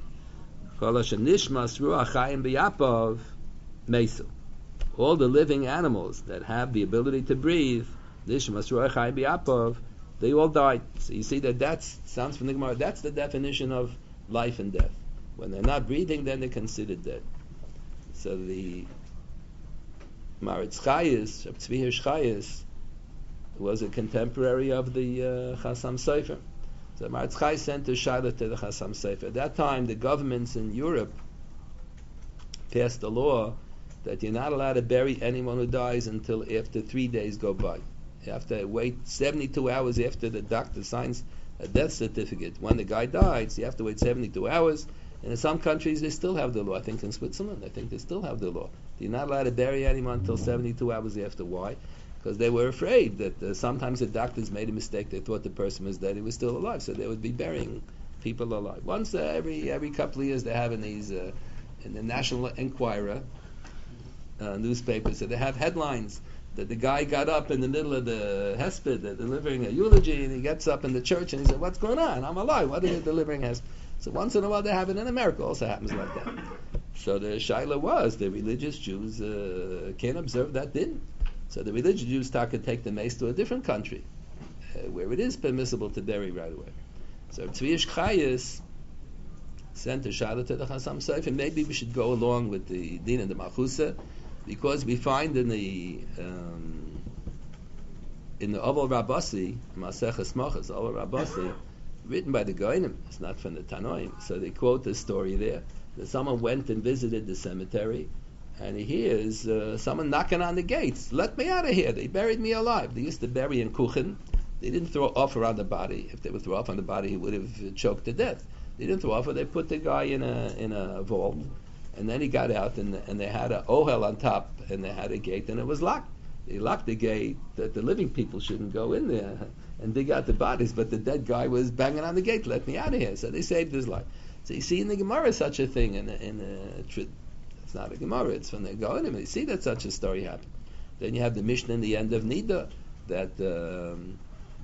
Speaker 1: All the living animals that have the ability to breathe, they all died. So you see that that sounds from the Gemara. That's the definition of life and death. When they're not breathing, then they're considered dead. So the Maritz Chayes, Tzvi Hirsch Chayes, was a contemporary of the uh, Chassam Sofer. So Maritz Chayes sent a Shaila to the Chassam Sofer. At that time, the governments in Europe passed a law that you're not allowed to bury anyone who dies until after three days go by. You have to wait seventy-two hours after the doctor signs a death certificate. When the guy died, so you have to wait seventy-two hours. And in some countries, they still have the law. I think in Switzerland, I think they still have the law. You're not allowed to bury anyone until seventy-two hours after. Why? Because they were afraid that uh, sometimes the doctors made a mistake. They thought the person was dead. He was still alive, so they would be burying people alive. Once uh, every every couple of years, they have in these uh, in the National Enquirer uh, newspapers, so they have headlines that the guy got up in the middle of the hesped, they're delivering a eulogy, and he gets up in the church and he said, "What's going on? I'm alive. What are you delivering hesped?" So once in a while they have it in America. Also happens like that. So the shaila was the religious Jews uh, can't observe that din. So the religious Jews start to take the mace to a different country uh, where it is permissible to bury right away. So Tzvi Hirsch Chayes sent a shaila to the Chassam Sofer, and maybe we should go along with the din and the Malchusa, because we find in the um, in the Oval Rabasi, Maseches Mochas, Oval Rabasi, written by the Goinim, it's not from the Tanoim. So they quote this story there, that someone went and visited the cemetery, and he hears uh, someone knocking on the gates. "Let me out of here. They buried me alive." They used to bury in Kuchen. They didn't throw offer on the body. If they would throw off on the body, he would have choked to death. They didn't throw offer. They put the guy in a in a vault, and then he got out, and, and they had a ohel on top, and they had a gate, and it was locked. They locked the gate that the living people shouldn't go in there and dig out the bodies, but the dead guy was banging on the gate, "Let me out of here." So they saved his life. So you see in the Gemara such a thing, in a, in a, it's not a Gemara, it's from the Goinim. You see that such a story happened. Then you have the Mishnah in the end of Nida, that um,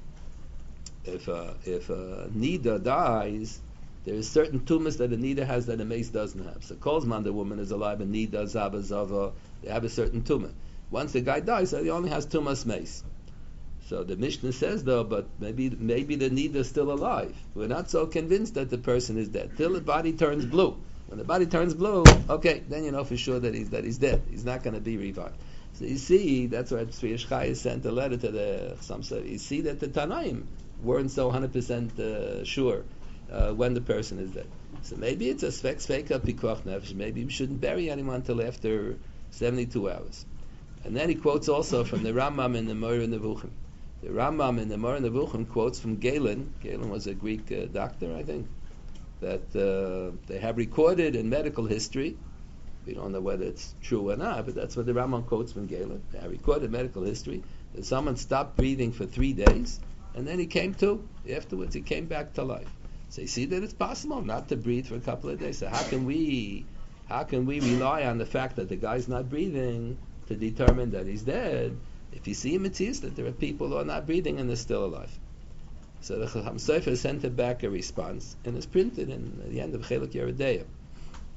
Speaker 1: if a, if a Nida dies, there is certain tumas that a Nida has that a mace doesn't have. So Kolzman, the woman is alive, and Nida, Zava, Zava, they have a certain tumah. Once the guy dies, so he only has tumas mace. So the Mishnah says though, but maybe maybe the Nida is still alive. We're not so convinced that the person is dead till the body turns blue. When the body turns blue, okay, then you know for sure that he's that he's dead. He's not going to be revived. So you see, that's why Tzvi Hirsch Chayes sent a letter to the Chassam. You see that the Tanaim weren't so one hundred percent uh, sure uh, when the person is dead. So maybe it's a svek sveka pikuach nefesh. Maybe we shouldn't bury anyone until after seventy-two hours. And then he quotes also from the Rambam in the Moreh Nevuchim. The Rambam in the Moreh Nevuchim quotes from Galen. Galen was a Greek uh, doctor, I think, that uh, they have recorded in medical history. We don't know whether it's true or not, but that's what the Rambam quotes from Galen. They have recorded in medical history that someone stopped breathing for three days, and then he came to. Afterwards, he came back to life. So you see that it's possible not to breathe for a couple of days. So how can we, how can we rely on the fact that the guy's not breathing to determine that he's dead, if you see in Metzius that there are people who are not breathing and they're still alive? So the Chassam Sofer sent back a response, and it's printed in the end of Chelek Yeridea.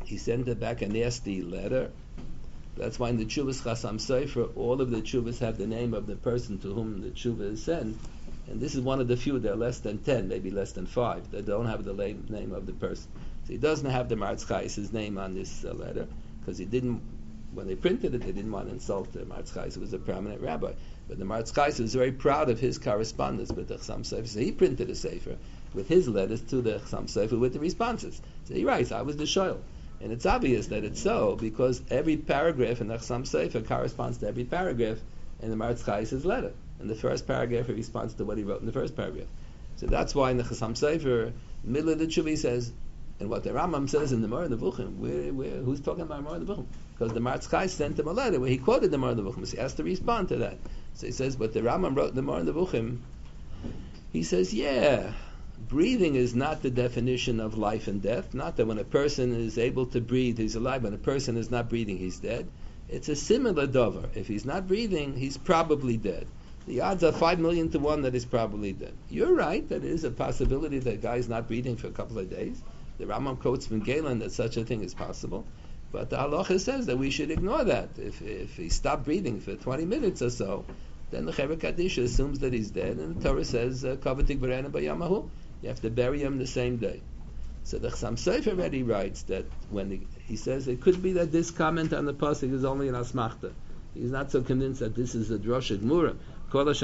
Speaker 1: he sent it back a nasty letter. That's why in the Tshuvas Chasam Sofer, all of the Tshuvas have the name of the person to whom the Tshuva is sent. And this is one of the few, there are less than ten, maybe less than five, that don't have the name of the person. So he doesn't have the Maratz Chayes' name on this uh, letter, because he didn't, when they printed it, they didn't want to insult the Maratz Chayes, who was a prominent rabbi. But the Maratz Chayes was very proud of his correspondence with the Chasam Sofer, so he printed a sefer with his letters to the Chasam Sofer with the responses. So he writes, I was the shoyl. And it's obvious that it's so, because every paragraph in the Chasam Sofer corresponds to every paragraph in the Maratz Chayes' letter. In the first paragraph, he responds to what he wrote in the first paragraph. So that's why in the Chasam Sofer, middle of the Tshuva, he says, and what the Rambam says in the Moreh Nevuchim, where, where, who's talking about Moreh Nevuchim? Because the Maratz Chayes sent him a letter where he quoted the Moreh Nevuchim, so he has to respond to that. So he says, but the Rambam wrote in the Moreh Nevuchim, he says, yeah, breathing is not the definition of life and death. Not that when a person is able to breathe, he's alive. When a person is not breathing, he's dead. It's a similar dover. If he's not breathing, he's probably dead. The odds are five million to one that he's probably dead. You're right, that is a possibility that a guy is not breathing for a couple of days. The Rambam quotes from Galen that such a thing is possible. But the halacha says that we should ignore that. If if he stopped breathing for twenty minutes or so, then the Chevra Kadisha assumes that he's dead, and the Torah says, Kavatik Berena Bayamahu. You have to bury him the same day. So the Chasam Sofer already writes that when the, he says it could be that this comment on the pasuk is only an asmachta. He's not so convinced that this is a drosha gemura. There are those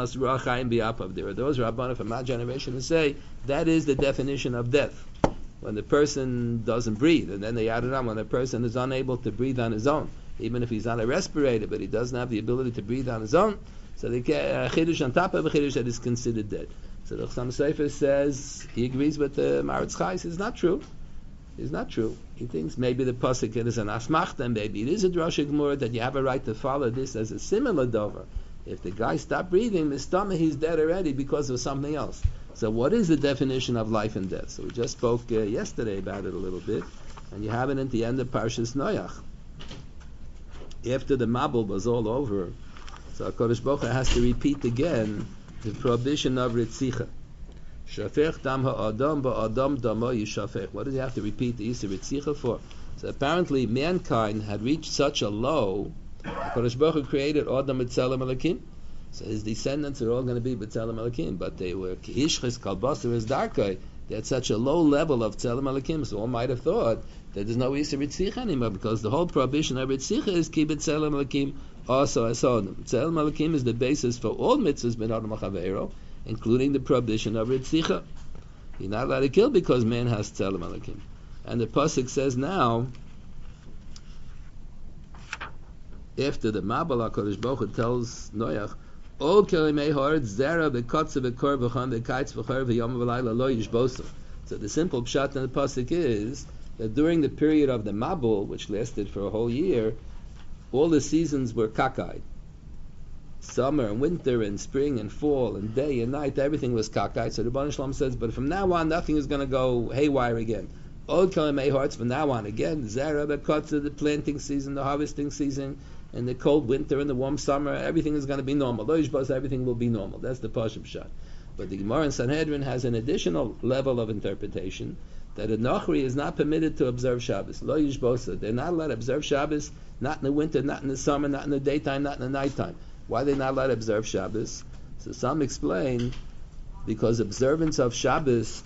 Speaker 1: Rabbanim from my generation who say that is the definition of death. When the person doesn't breathe, and then they added on when the person is unable to breathe on his own, even if he's on a respirator, but he doesn't have the ability to breathe on his own, so the chiddush on top of a chiddush that is considered dead. So the Chasam Sofer says he agrees with the Maratz Chayes. It's not true. It's not true. He thinks maybe the pasuk is an asmachta, and maybe it is a drasha gemura that you have a right to follow this as a similar dover. If the guy stopped breathing, the stomach he's dead already because of something else. So what is the definition of life and death? So we just spoke uh, yesterday about it a little bit, and you have it at the end of Parshas Noach. After the Mabul was all over, so HaKadosh Baruch Hu has to repeat again the prohibition of Ritzicha. Shafech dam ha'adam ba'adam damo yishafech. What does he have to repeat the Yisur Ritzicha for? So apparently mankind had reached such a low, HaKadosh Baruch Hu created Adam B'Tselem Elokim. So his descendants are all going to be B'Tselem Elokim, but they were K'ishchis Kalbasar as Darkai. They had such a low level of Tselem Elokim, so one might have thought that there's no Yisur Ritzicha anymore, because the whole prohibition of Ritzicha is Ki B'Tselem Elokim also as Adam. Tselem Elokim is the basis for all mitzvahs Ben Adam Chaveiro, including the prohibition of Ritzicha. You're not allowed to kill because man has Tselem Elokim. And the pasuk says now, after the Mabal HaKadosh Baruch Hu tells Noach, Ol kelimei ha'aretz zera bekotze bekor v'chon v'kaitz v'chor v'yom v'layla lo yishbosu. So the simple pshat in the pasuk is that during the period of the Mabul, which lasted for a whole year, all the seasons were kakai. Summer and winter and spring and fall and day and night, everything was kakai. So the Rebbeinu Shalom says, but from now on, nothing is going to go haywire again. Old kalimei ha'aretz from now on again. Zera bekotze, the planting season, the harvesting season, and the cold winter and the warm summer, everything is going to be normal. Lo yishbos, everything will be normal. That's the Pashim Shah. But the Gemara in Sanhedrin has an additional level of interpretation that a Nochri is not permitted to observe Shabbos. Lo yishbos, they're not allowed to observe Shabbos, not in the winter, not in the summer, not in the daytime, not in the nighttime. Why are they not allowed to observe Shabbos? So some explain because observance of Shabbos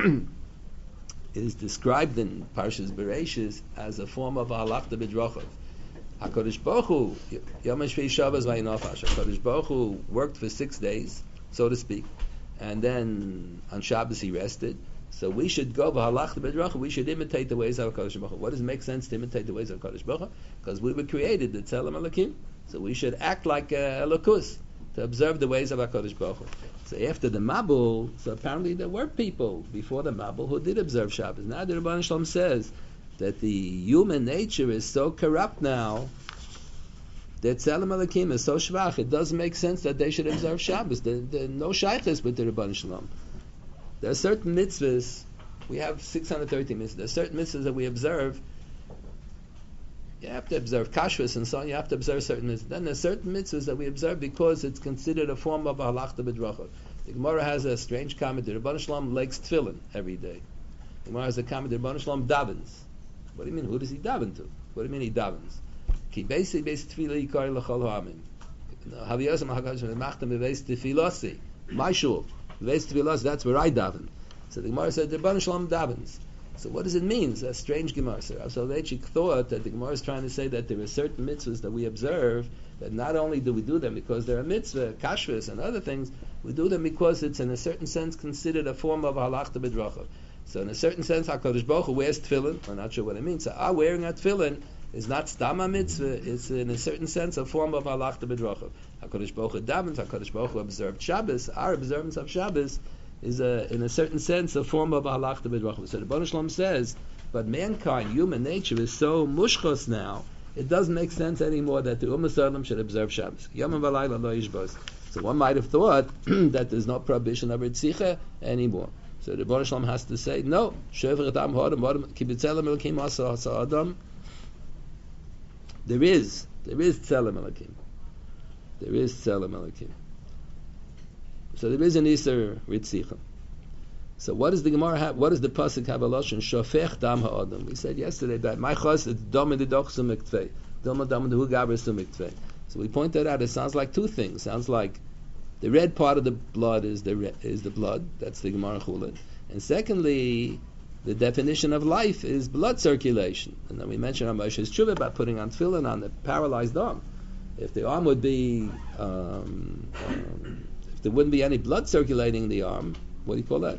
Speaker 1: is described in Parshas Bereshis as a form of halachta b'drachav. HaKadosh Baruch Hu, Yom HaShvei Shabbos v'yinofash. HaKadosh Baruch Hu worked for six days, so to speak, and then on Shabbos he rested. So we should go v'halachta b'drachav. We should imitate the ways of HaKadosh Baruch Hu. What does it make sense to imitate the ways of HaKadosh Baruch Hu? Because we were created to Tzelem Elokim, so we should act like uh, Elokus to observe the ways of HaKadosh Baruch Hu. So after the Mabul, so apparently there were people before the Mabul who did observe Shabbos. Now the Rebbeinu Shalom says that the human nature is so corrupt now that Tzelem Elokim is so shvach, it doesn't make sense that they should observe Shabbos. There, there are no shaykhs with the Rebbeinu Shalom. There are certain mitzvahs, we have six hundred thirty mitzvahs, there are certain mitzvahs that we observe. You have to observe kashrus and so on, you have to observe certain mitzvahs. Then there are certain mitzvahs that we observe because it's considered a form of halachta b'drachav. The Gemara has a strange comment, the Rebbeinu Shalom likes tefillin every day. The Gemara has a comment, the Rebbeinu Shalom davens. What do you mean? Who does he daven to? What do you mean he davens? Ki beisi beis tefillah yikari l'chol ha'amim. Haviyosam ha'kadosh v'machtam beis tefilasi. My shul. Beis tefilasi, that's where I daven. So the Gemara said, the Rebbeinu Shalom davens. So what does it mean? It's a strange Gemara. So Rav Soloveitchik thought that the Gemara is trying to say that there are certain mitzvahs that we observe, that not only do we do them because they're a mitzvah, kashrus and other things, we do them because it's in a certain sense considered a form of halachta b'dracha. So in a certain sense, HaKadosh Baruch Hu wears tefillin. I'm not sure what it means. So our wearing a tefillin is not stama mitzvah, it's in a certain sense a form of halachta b'dracha. HaKadosh Baruch Hu davens, HaKadosh Baruch Hu observed Shabbos. Our observance of Shabbos is a, in a certain sense a form of halachta b'dracha. So the Rebbeinu Shalom says, but mankind, human nature is so mushchos now, it doesn't make sense anymore that the Ummah Salam should observe Shabbos. Yom v'layla lo yishbos. So one might have thought that there's no prohibition of Ritzicha anymore. So the Rebbeinu Shalom has to say, no, Shever et am ha'adam, kibitzelem elokim asa ha'adam. There is, there is tzelem elokim. There is tzelem elokim. So there is an Isser Ritzicha. So what does the Gemara have? What does the pasuk have a lashon? Shofech dam ha'adam. We said yesterday that my chos is dam edidoch sumiktfei, dam dam dehu gaber sumiktfei. So we pointed out it sounds like two things. Sounds like the red part of the blood is the re- is the blood. That's the Gemara Chulin. And secondly, the definition of life is blood circulation. And then we mentioned on Moshe's Tshuva about putting on tefillin on the paralyzed arm. If the arm would be, um, um, if there wouldn't be any blood circulating in the arm, what do you call that?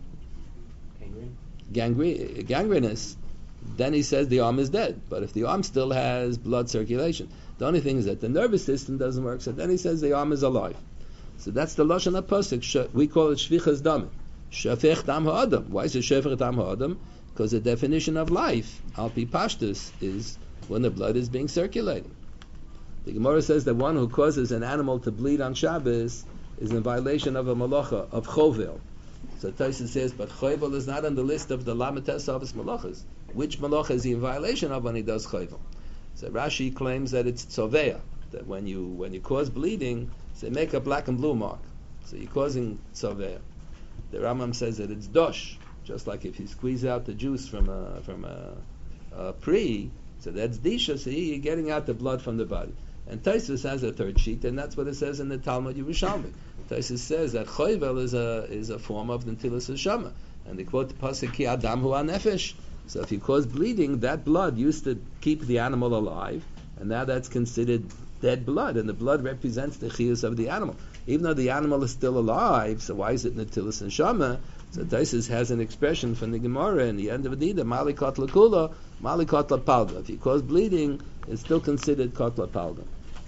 Speaker 1: Gangrene. Gangrenous, then he says the arm is dead. But if the arm still has blood circulation, the only thing is that the nervous system doesn't work, so then he says the arm is alive. So that's the lashon pasuk. We call it shvichas dam. Shafech dam ha'adam. Why is it shafech dam ha'adam? Because the definition of life, al pi pashtus, is when the blood is being circulated. The Gemara says that one who causes an animal to bleed on Shabbos is in violation of a malacha, of chovel. So Tosfos says, but chovel is not on the list of the lamites of his malachas. Which malacha is he in violation of when he does chovel? So Rashi claims that it's tzoveya, that when you when you cause bleeding, they make a black and blue mark. So you're causing tzoveya. The Rambam says that it's dosh, just like if you squeeze out the juice from a from a, a pre, so that's disha. So you're getting out the blood from the body. And Tosfos has a third sheet, and that's what it says in the Talmud Yerushalmi. Tosfos says that chovel is a is a form of the Netilas Hashama, and they quote the pasuk Ki Adam Hu Nefesh. So if you cause bleeding, that blood used to keep the animal alive, and now that's considered dead blood, and the blood represents the chiyus of the animal. Even though the animal is still alive, so why is it Netilas Hashama? So Tosfos has an expression from the Gemara in the end of the Dida, Mali Kotla Kula, Mali Kotla Palga. If you cause bleeding, it's still considered Kotla Palga.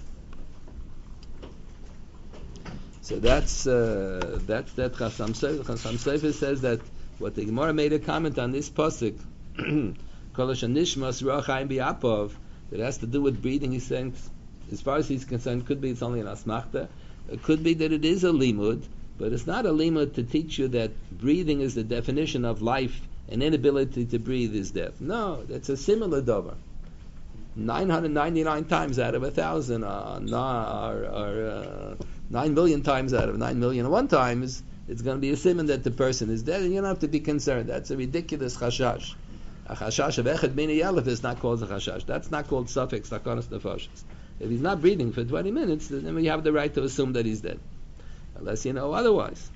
Speaker 1: So that's uh, that's that Chasam Sofer. Chasam Sofer says that what the Gemara made a comment on this pasuk, Kolosh Nishmas Ruachayim Biapov, that has to do with breathing. He's saying, as far as he's concerned, could be it's only an asmachta. It could be that it is a limud, but it's not a limud to teach you that breathing is the definition of life and inability to breathe is death. No, that's a similar dover. nine hundred ninety-nine times out of a thousand, uh, or, or uh, nine million times out of nine million and one times, it's going to be a simon that the person is dead, and you don't have to be concerned. That's a ridiculous chashash. A chashash of echad mini yelef is not called a chashash. That's not called suffix sakonas nefashos. If he's not breathing for twenty minutes, then you have the right to assume that he's dead, unless you know otherwise.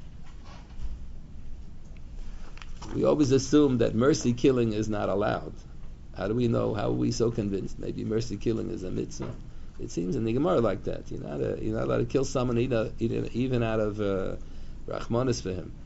Speaker 1: We always assume that mercy killing is not allowed. How do we know? How are we so convinced? Maybe mercy killing is a mitzvah. It seems in the Gemara like that. You're not, a, you're not allowed to kill someone even out of uh, Rachmanis for him.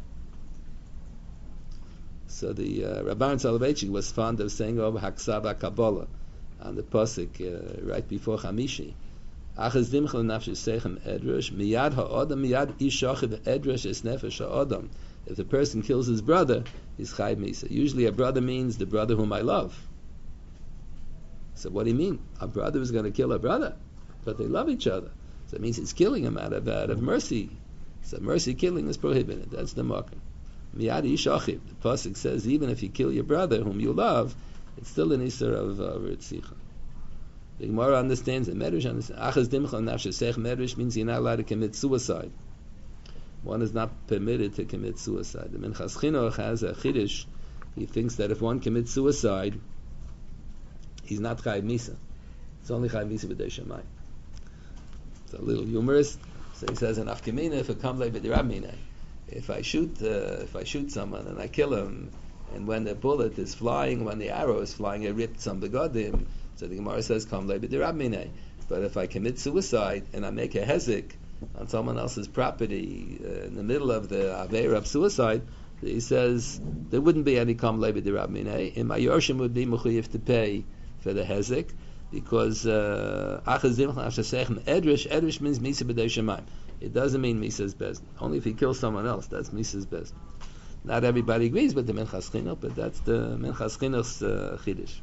Speaker 1: So the uh, Rabban Soloveitchik was fond of saying over Haksava Kabbalah on the pasuk uh, right before Chamishi. Achaz dimchel nafshe sechem edrush miyad ha'odam miyad ishachiv edrush es nefesh ha'odam. If the person kills his brother, he's chayv misa. Usually a brother means the brother whom I love. So what do you mean? A brother is going to kill a brother, but they love each other. So it means he's killing him out of out of mercy. So mercy killing is prohibited. That's the marker. Miyad ishachiv. The pasuk says even if you kill your brother whom you love, it's still an isur of ritzicha. The Gemara understands that medrash understands. Achaz dimchal nafshesech medrash means you're not allowed to commit suicide. One is not permitted to commit suicide. The Minchas Chinuch has a chiddush. He thinks that if one commits suicide, he's not chayiv misa. It's only chayiv misa b'dei shemayim. It's a little humorous. So he says in Afkamina, if it comes like b'dirabmina, if I shoot, uh, if I shoot someone and I kill him, and when the bullet is flying, when the arrow is flying, it ripped some begodim. So the Gemara says, "Kam le b'dirabmina." But if I commit suicide and I make a hezek on someone else's property uh, in the middle of the aveira of suicide, he says there wouldn't be any kam le b'dirabmina. And my yorshim would be mechuyev to pay for the hezek. Because achazim chashasechem edrish edrish means misa b'dei shemayim. It doesn't mean misa's bezin. Only if he kills someone else, that's misa's bezin. Not everybody agrees with the Minchas Chinuch, but that's the Minchas Chinuch's uh, chiddush.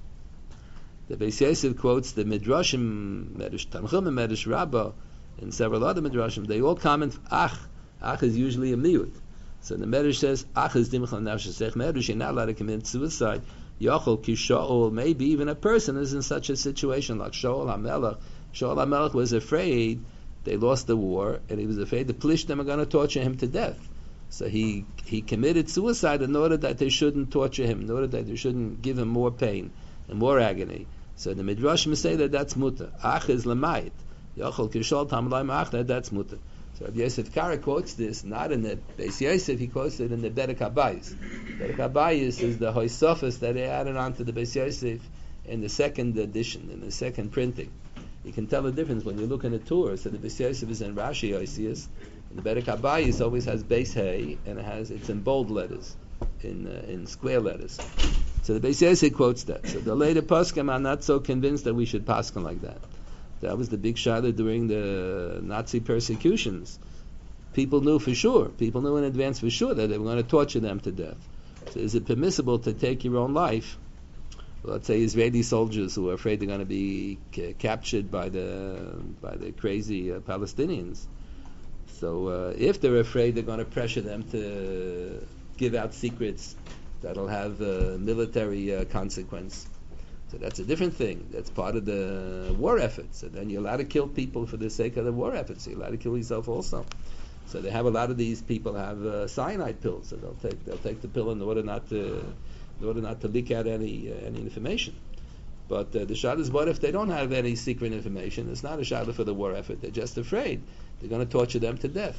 Speaker 1: The Beis Yosef quotes the Midrashim, Medrash Tanchum and Medrash Rabbah, and several other Midrashim. They all comment ach. Ach is usually a miut. So the Medrash says ach is dimchal nafshasech Medrash. You're not allowed to commit suicide. Yachol ki Shaul, maybe even a person is in such a situation like Shaul HaMelech. Shaul HaMelech was afraid they lost the war, and he was afraid the Plishtim are going to torture him to death. So he he committed suicide in order that they shouldn't torture him, in order that they shouldn't give him more pain and more agony. So the Midrashim say that that's mutter. Ach is lamayit. Yachol ki Shaul Tamlayim ach, that's mutter. So Rabbi Yosef Kara quotes this not in the Beis Yosef, he quotes it in the Berek Habayis. Berek Habayis is the Hoysofis that they added on to the Beis Yosef in the second edition, in the second printing. You can tell the difference when you look in the tour. So the Beis Yosef is in Rashi Yosef, and the Berek Habayis always has base hay, and it has it's in bold letters, in uh, in square letters. So the Beis Yosef quotes that. So the later poskim are not so convinced that we should paskin like that. That was the big shayla during the Nazi persecutions. People knew for sure, people knew in advance for sure that they were going to torture them to death. So is it permissible to take your own life? Well, let's say Israeli soldiers who are afraid they're going to be c- captured by the by the crazy uh, Palestinians. So uh, if they're afraid they're going to pressure them to give out secrets that'll have uh, military uh, consequence. So that's a different thing. That's part of the war effort. So then you're allowed to kill people for the sake of the war effort. So you're allowed to kill yourself also. So they have a lot of these people have uh, cyanide pills. So they'll take they'll take the pill in order not to in order not to leak out any uh, any information. But uh, the shayla is, what if they don't have any secret information? It's not a shayla for the war effort. They're just afraid they're going to torture them to death.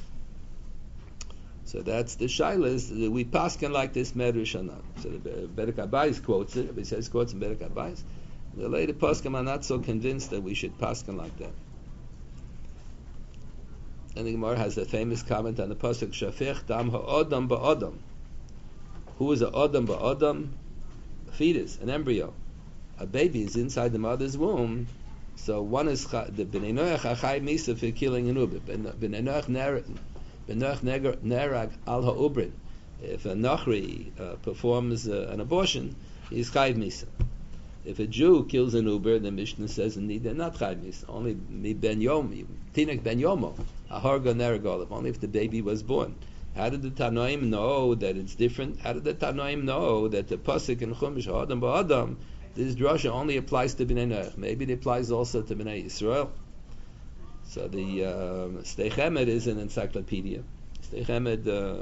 Speaker 1: So that's the shayla is we paskin like this medrash or not. So the Berek Habayis quotes it. He says quotes in Berek Habayis. The later poskim are not so convinced that we should paskin like that. And the Gemara has a famous comment on the pasuk Shafech dam ha'odam ba'odam. Who is a odam ba'odam? A fetus, an embryo. A baby is inside the mother's womb. So one is the b'nei noach achai misa for killing an uber. B'nei noach B'noach nerag al ha'ubrin. If a Nachri uh, performs uh, an abortion, he's chayv misa. If a Jew kills an uber, the Mishnah says in they're not chayv misa. Only mi ben yom, tinek ben yomo, a harga nerag olav. Only if the baby was born. How did the Tanoim know that it's different? How did the Tanoim know that the pasuk in Chumash ha'adam ba'adam, this drasha only applies to b'nei noach? Maybe it applies also to b'nei Yisrael. So the uh, Sdei Chemed is an encyclopedia. Sdei Chemed, uh,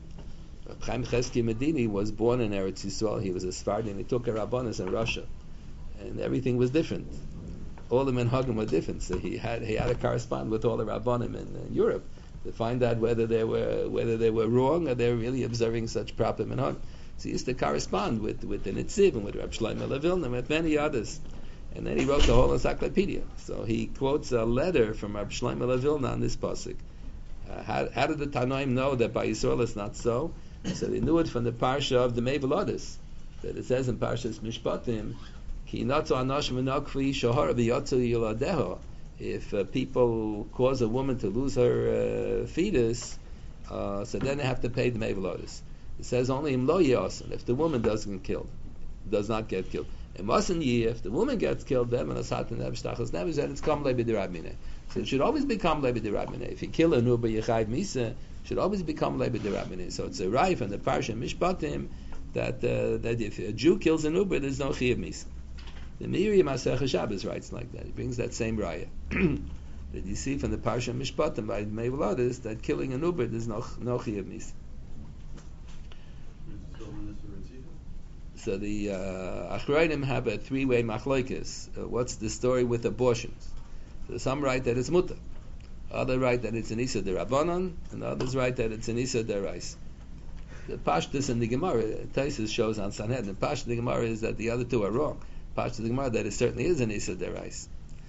Speaker 1: Chaim Chesky Medini was born in Eretz Yisrael. He was a Sephardi and he took a Rabbanis in Russia, and everything was different. All the minhagim were different. So he had he had to correspond with all the Rabbanim in, in Europe to find out whether they were whether they were wrong or they were really observing such proper minhag. So he used to correspond with with the Nitziv and with Reb Shlomo Levilna and with many others. And then he wrote the whole encyclopedia. So he quotes a letter from Reb Shlomo Levilna on this pasuk. Uh, how, how did the Tanoim know that by Yisrael it's not so? So they knew it from the parsha of the Mevalodis, that it says in Parshas Mishpatim, Ki natzu anash menakvi shahar v'yatzu yiladeho. If uh, people cause a woman to lose her uh, fetus, uh, so then they have to pay the Mevalodis. It says only im lo yasin, if the woman doesn't kill, does not get killed. It mustn't ye if the woman gets killed, then and it's kam le b'dirabmine. So it should always be kam le b'dirabmine. If you kill a nuba yechayv misa, it should always be kam le b'dirabmine. So it's a right from the parsha Mishpatim that uh, that if a Jew kills a nuba, there's no chiyuv misa. The Meiri Masech Shabbos writes like that. He brings that same raya that you see from the parsha Mishpatim by Mevalodis that killing a nuba there's no no chiyuv misa. So the uh, Achronim have a three-way machlokes. Uh, what's the story with abortions? So some write that it's mutter, other write that it's an isa derabanan, and others write that it's an isa derais. The pashtus in the Gemara, Taisus shows on Sanhedrin. The pashtus in the Gemara is that the other two are wrong. Pashtus in the Gemara that it certainly is an isa derais.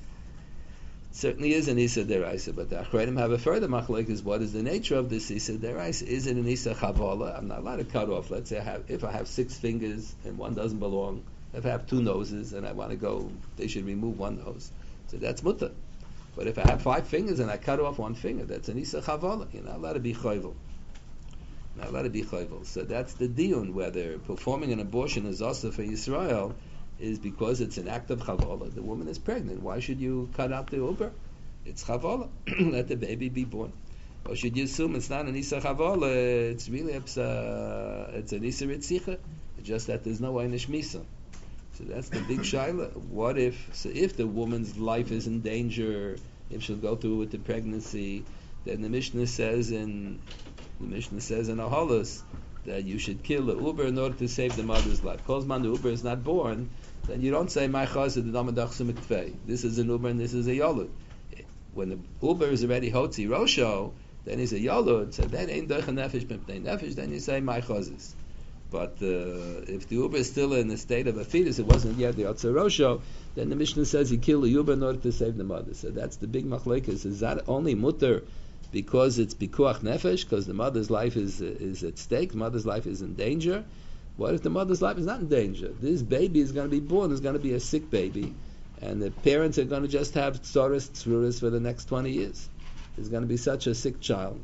Speaker 1: Certainly is an isa deraisa, but the Achronim have a further machlokes. What is the nature of this isa deraisa? Is it an isa chavala? I'm not allowed to cut off. Let's say I have, if I have six fingers and one doesn't belong, if I have two noses and I want to go, they should remove one nose. So that's mutter. But if I have five fingers and I cut off one finger, that's an isa chavala. You're not allowed to be choivel. Not allowed to be choivel. So that's the diun, whether performing an abortion is also for Yisrael, is because it's an act of chavala. The woman is pregnant. Why should you cut out the uber? It's chavala. Let the baby be born. Or should you assume it's not an isa chavala? It's really a, uh, it's an isa ritzicha. Just that there's no einish misa. So that's the big shaila. What if? So if the woman's life is in danger, if she'll go through with the pregnancy, then the Mishnah says in the Mishnah says in Ahalos that you should kill the uber in order to save the mother's life. Because man, the uber is not born, then you don't say my chaz the damadach sumiktfei. This is an uber and this is a yolud. When the uber is already hotzi rosho, then he's a yolud. So then ain't doich nefesh b'pnei nefesh. Then you say my chazis. But uh, if the uber is still in the state of a fetus, it wasn't yet the hotzi rosho, then the Mishnah says he killed the uber in order to save the mother. So that's the big machlekes. Is that only mutter because it's pikuach nefesh, because the mother's life is is at stake, the mother's life is in danger? What if the mother's life is not in danger? This baby is going to be born, is going to be a sick baby, and the parents are going to just have tzoros tzruras for the next twenty years. It's going to be such a sick child.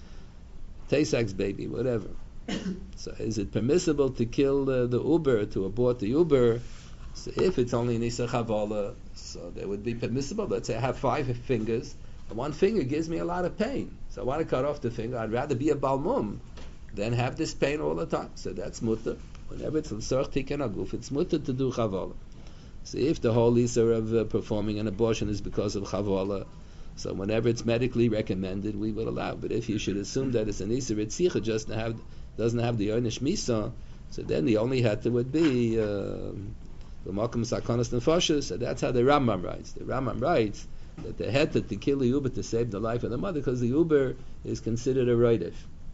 Speaker 1: Tesak's baby, whatever. So is it permissible to kill the, the uber, to abort the uber? So if it's only nisa chavala, so that would be permissible. Let's say I have five fingers, and one finger gives me a lot of pain. So I want to cut off the finger. I'd rather be a balmum than have this pain all the time. So that's mutter. Whenever it's l'sorch tikkun aguf, it's mutter to do chavala. So if the whole isur of uh, performing an abortion is because of chavala, so whenever it's medically recommended, we will allow. But if you should assume that it's an isur etzicha, just have, doesn't have the einish misa, so then the only heter would be the makom sakonas nefashos. So that's how the Rambam writes. The Rambam writes that the heter to kill the uber to save the life of the mother, because the uber is considered a roidev.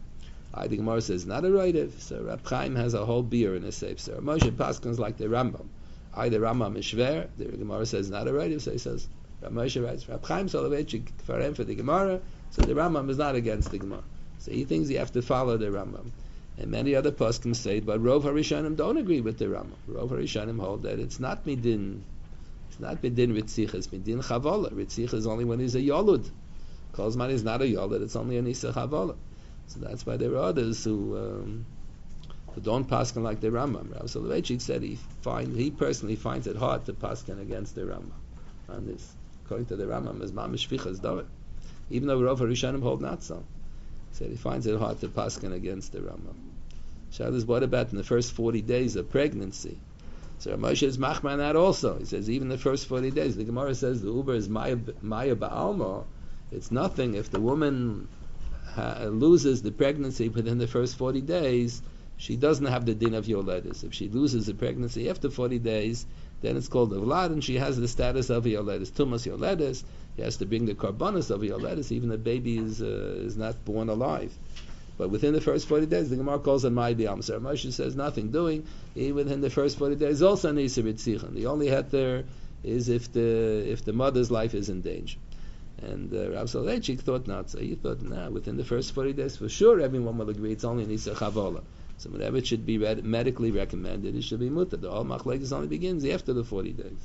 Speaker 1: I think Gemara says not a roidev. So Rab Chaim has a whole beer in his safe. So Moshe Paskins like the Rambam. I the Rambam is shver. The Gemara says not a roidev. So he says Rab Moshe writes Rab Chaim Soloveitchik for him for the Gemara. So the Rambam is not against the Gemara. So he thinks you have to follow the Rambam. And many other poskim say, but Rov Harishanim don't agree with the Rambam. Rov Harishanim hold that it's not midin. It's not midin ritzicha. It's midin chavola. Ritzicha is only when he's a yolud. Kolzman is not a yolud. It's only a nisa chavola. So that's why there are others who um, who don't paskin like the Rambam. Rav Soloveitchik said he find he personally finds it hard to paskin against the Rambam on this. According to the Rambam, is mamish fichas davar. Even though Rav Harishanim hold not so. He said he finds it hard to paskin against the Rambam. Shabbos, what about in the first forty days of pregnancy? So Moshe is machman that also. He says even the first forty days. The Gemara says the uber is maya maya ba'alma. It's nothing if the woman Uh, loses the pregnancy within the first forty days, she doesn't have the din of yoledis. If she loses the pregnancy after forty days, then it's called a vlad, and she has the status of a yoledis. Tumas yoledis, he has to bring the karbonis of a yoledis, even the baby is uh, is not born alive. But within the first forty days, the Gemara calls it Mai B'Yam. So Moshe says nothing doing. Even within the first forty days, also Nisa B'Tzichon. The only heter is if the if the mother's life is in danger. And uh, Rav Soloveitchik thought not. So he thought, nah, within the first forty days, for sure, everyone will agree it's only Nisa Chavola. So whenever it should be read, medically recommended, it should be mutter. The whole machlekes only begins after the forty days.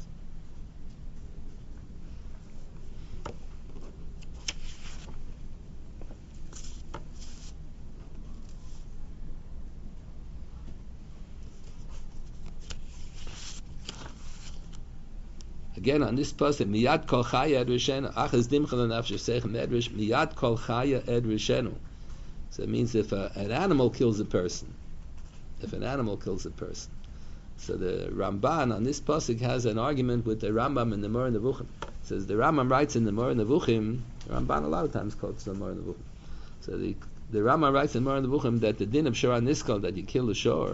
Speaker 1: Again, on this pasuk, miyad kol chaya ed rishenu, achas dimchel nafshe sechem edrish, miyad kol chaya ed rishenu. So it means if a, an animal kills a person, if an animal kills a person. So the Ramban on this pasuk has an argument with the Rambam in the Moreh Nevuchim. It says the Rambam writes in the Moreh Nevuchim, the Ramban a lot of times quotes the Moreh Nevuchim. So the the Rambam writes in Moreh Nevuchim that the din of Shor Niskal, that you kill the shor,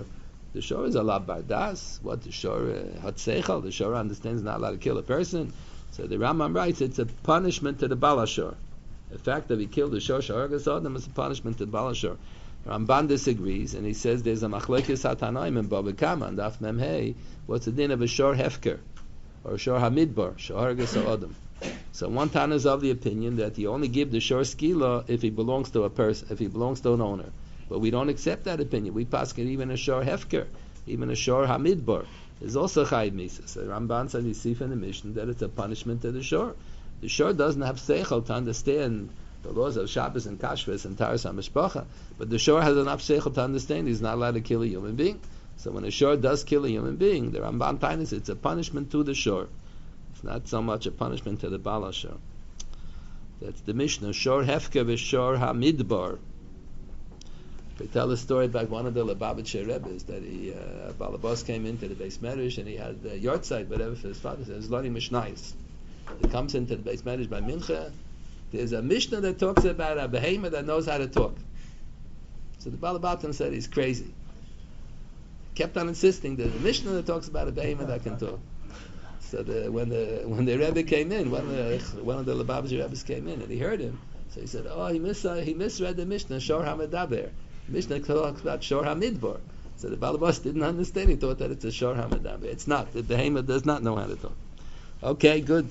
Speaker 1: The shor is a la bardas. What the shor hatzeichel? The shor understands not allowed to kill a person. So the Rambam writes it's a punishment to the balashor. The fact that he killed the shor sharagas adam is a punishment to the balashor. Ramban disagrees and he says there's a machlekes hatanoim in Bava Kama and Daf Mem Hey. What's the din of a shor hefker or a shor hamidbar sharagas adam? So one Tana is of the opinion that you only give the shor skila if he belongs to a person, if he belongs to an owner. But we don't accept that opinion. We pass it even a shor hefker, even a shor hamidbar is also chayiv misa. So Ramban said you see from the Mishnah that it's a punishment to the shor. The shor doesn't have seichel to understand the laws of Shabbos and Kashrus and Taras HaMishpacha, but the shor has enough seichel to understand he's not allowed to kill a human being. So when a shor does kill a human being, the Ramban finds it's a punishment to the shor. It's not so much a punishment to the Bala shor. That's the Mishnah. Shor hefker v'shor hamidbar. They tell a story about one of the Lubavitcher Rebbes that he, uh, Balabas came into the Beis Medrash and he had the yahrzeit, whatever, for his father. He was learning Mishnayos. He comes into the Beis Medrash by Mincha. There's a Mishnah that talks about a behemoth that knows how to talk. So the Balabatim said he's crazy. Kept on insisting there's a Mishnah that talks about a behemoth that can talk. So the, when the when the Rebbe came in, one of the one of the Lubavitcher Rebbes came in and he heard him. So he said, "Oh, he mis uh, he misread the Mishnah Shor HaMedaber. Mishnah talks about Shor HaMidbar." So the Balabas didn't understand. He thought that it's a Shor HaMedaber. It's not. The behemoth does not know how to talk. Okay, good.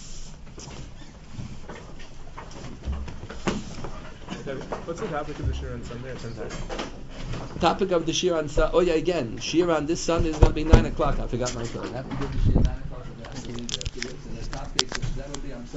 Speaker 5: What's the topic of the Shir on Sunday at ten thirty?
Speaker 1: Topic of the Shir on Sunday. Oh yeah, again, Shir on this Sunday is going to be nine o'clock. I forgot my time. I have to give the Shir nine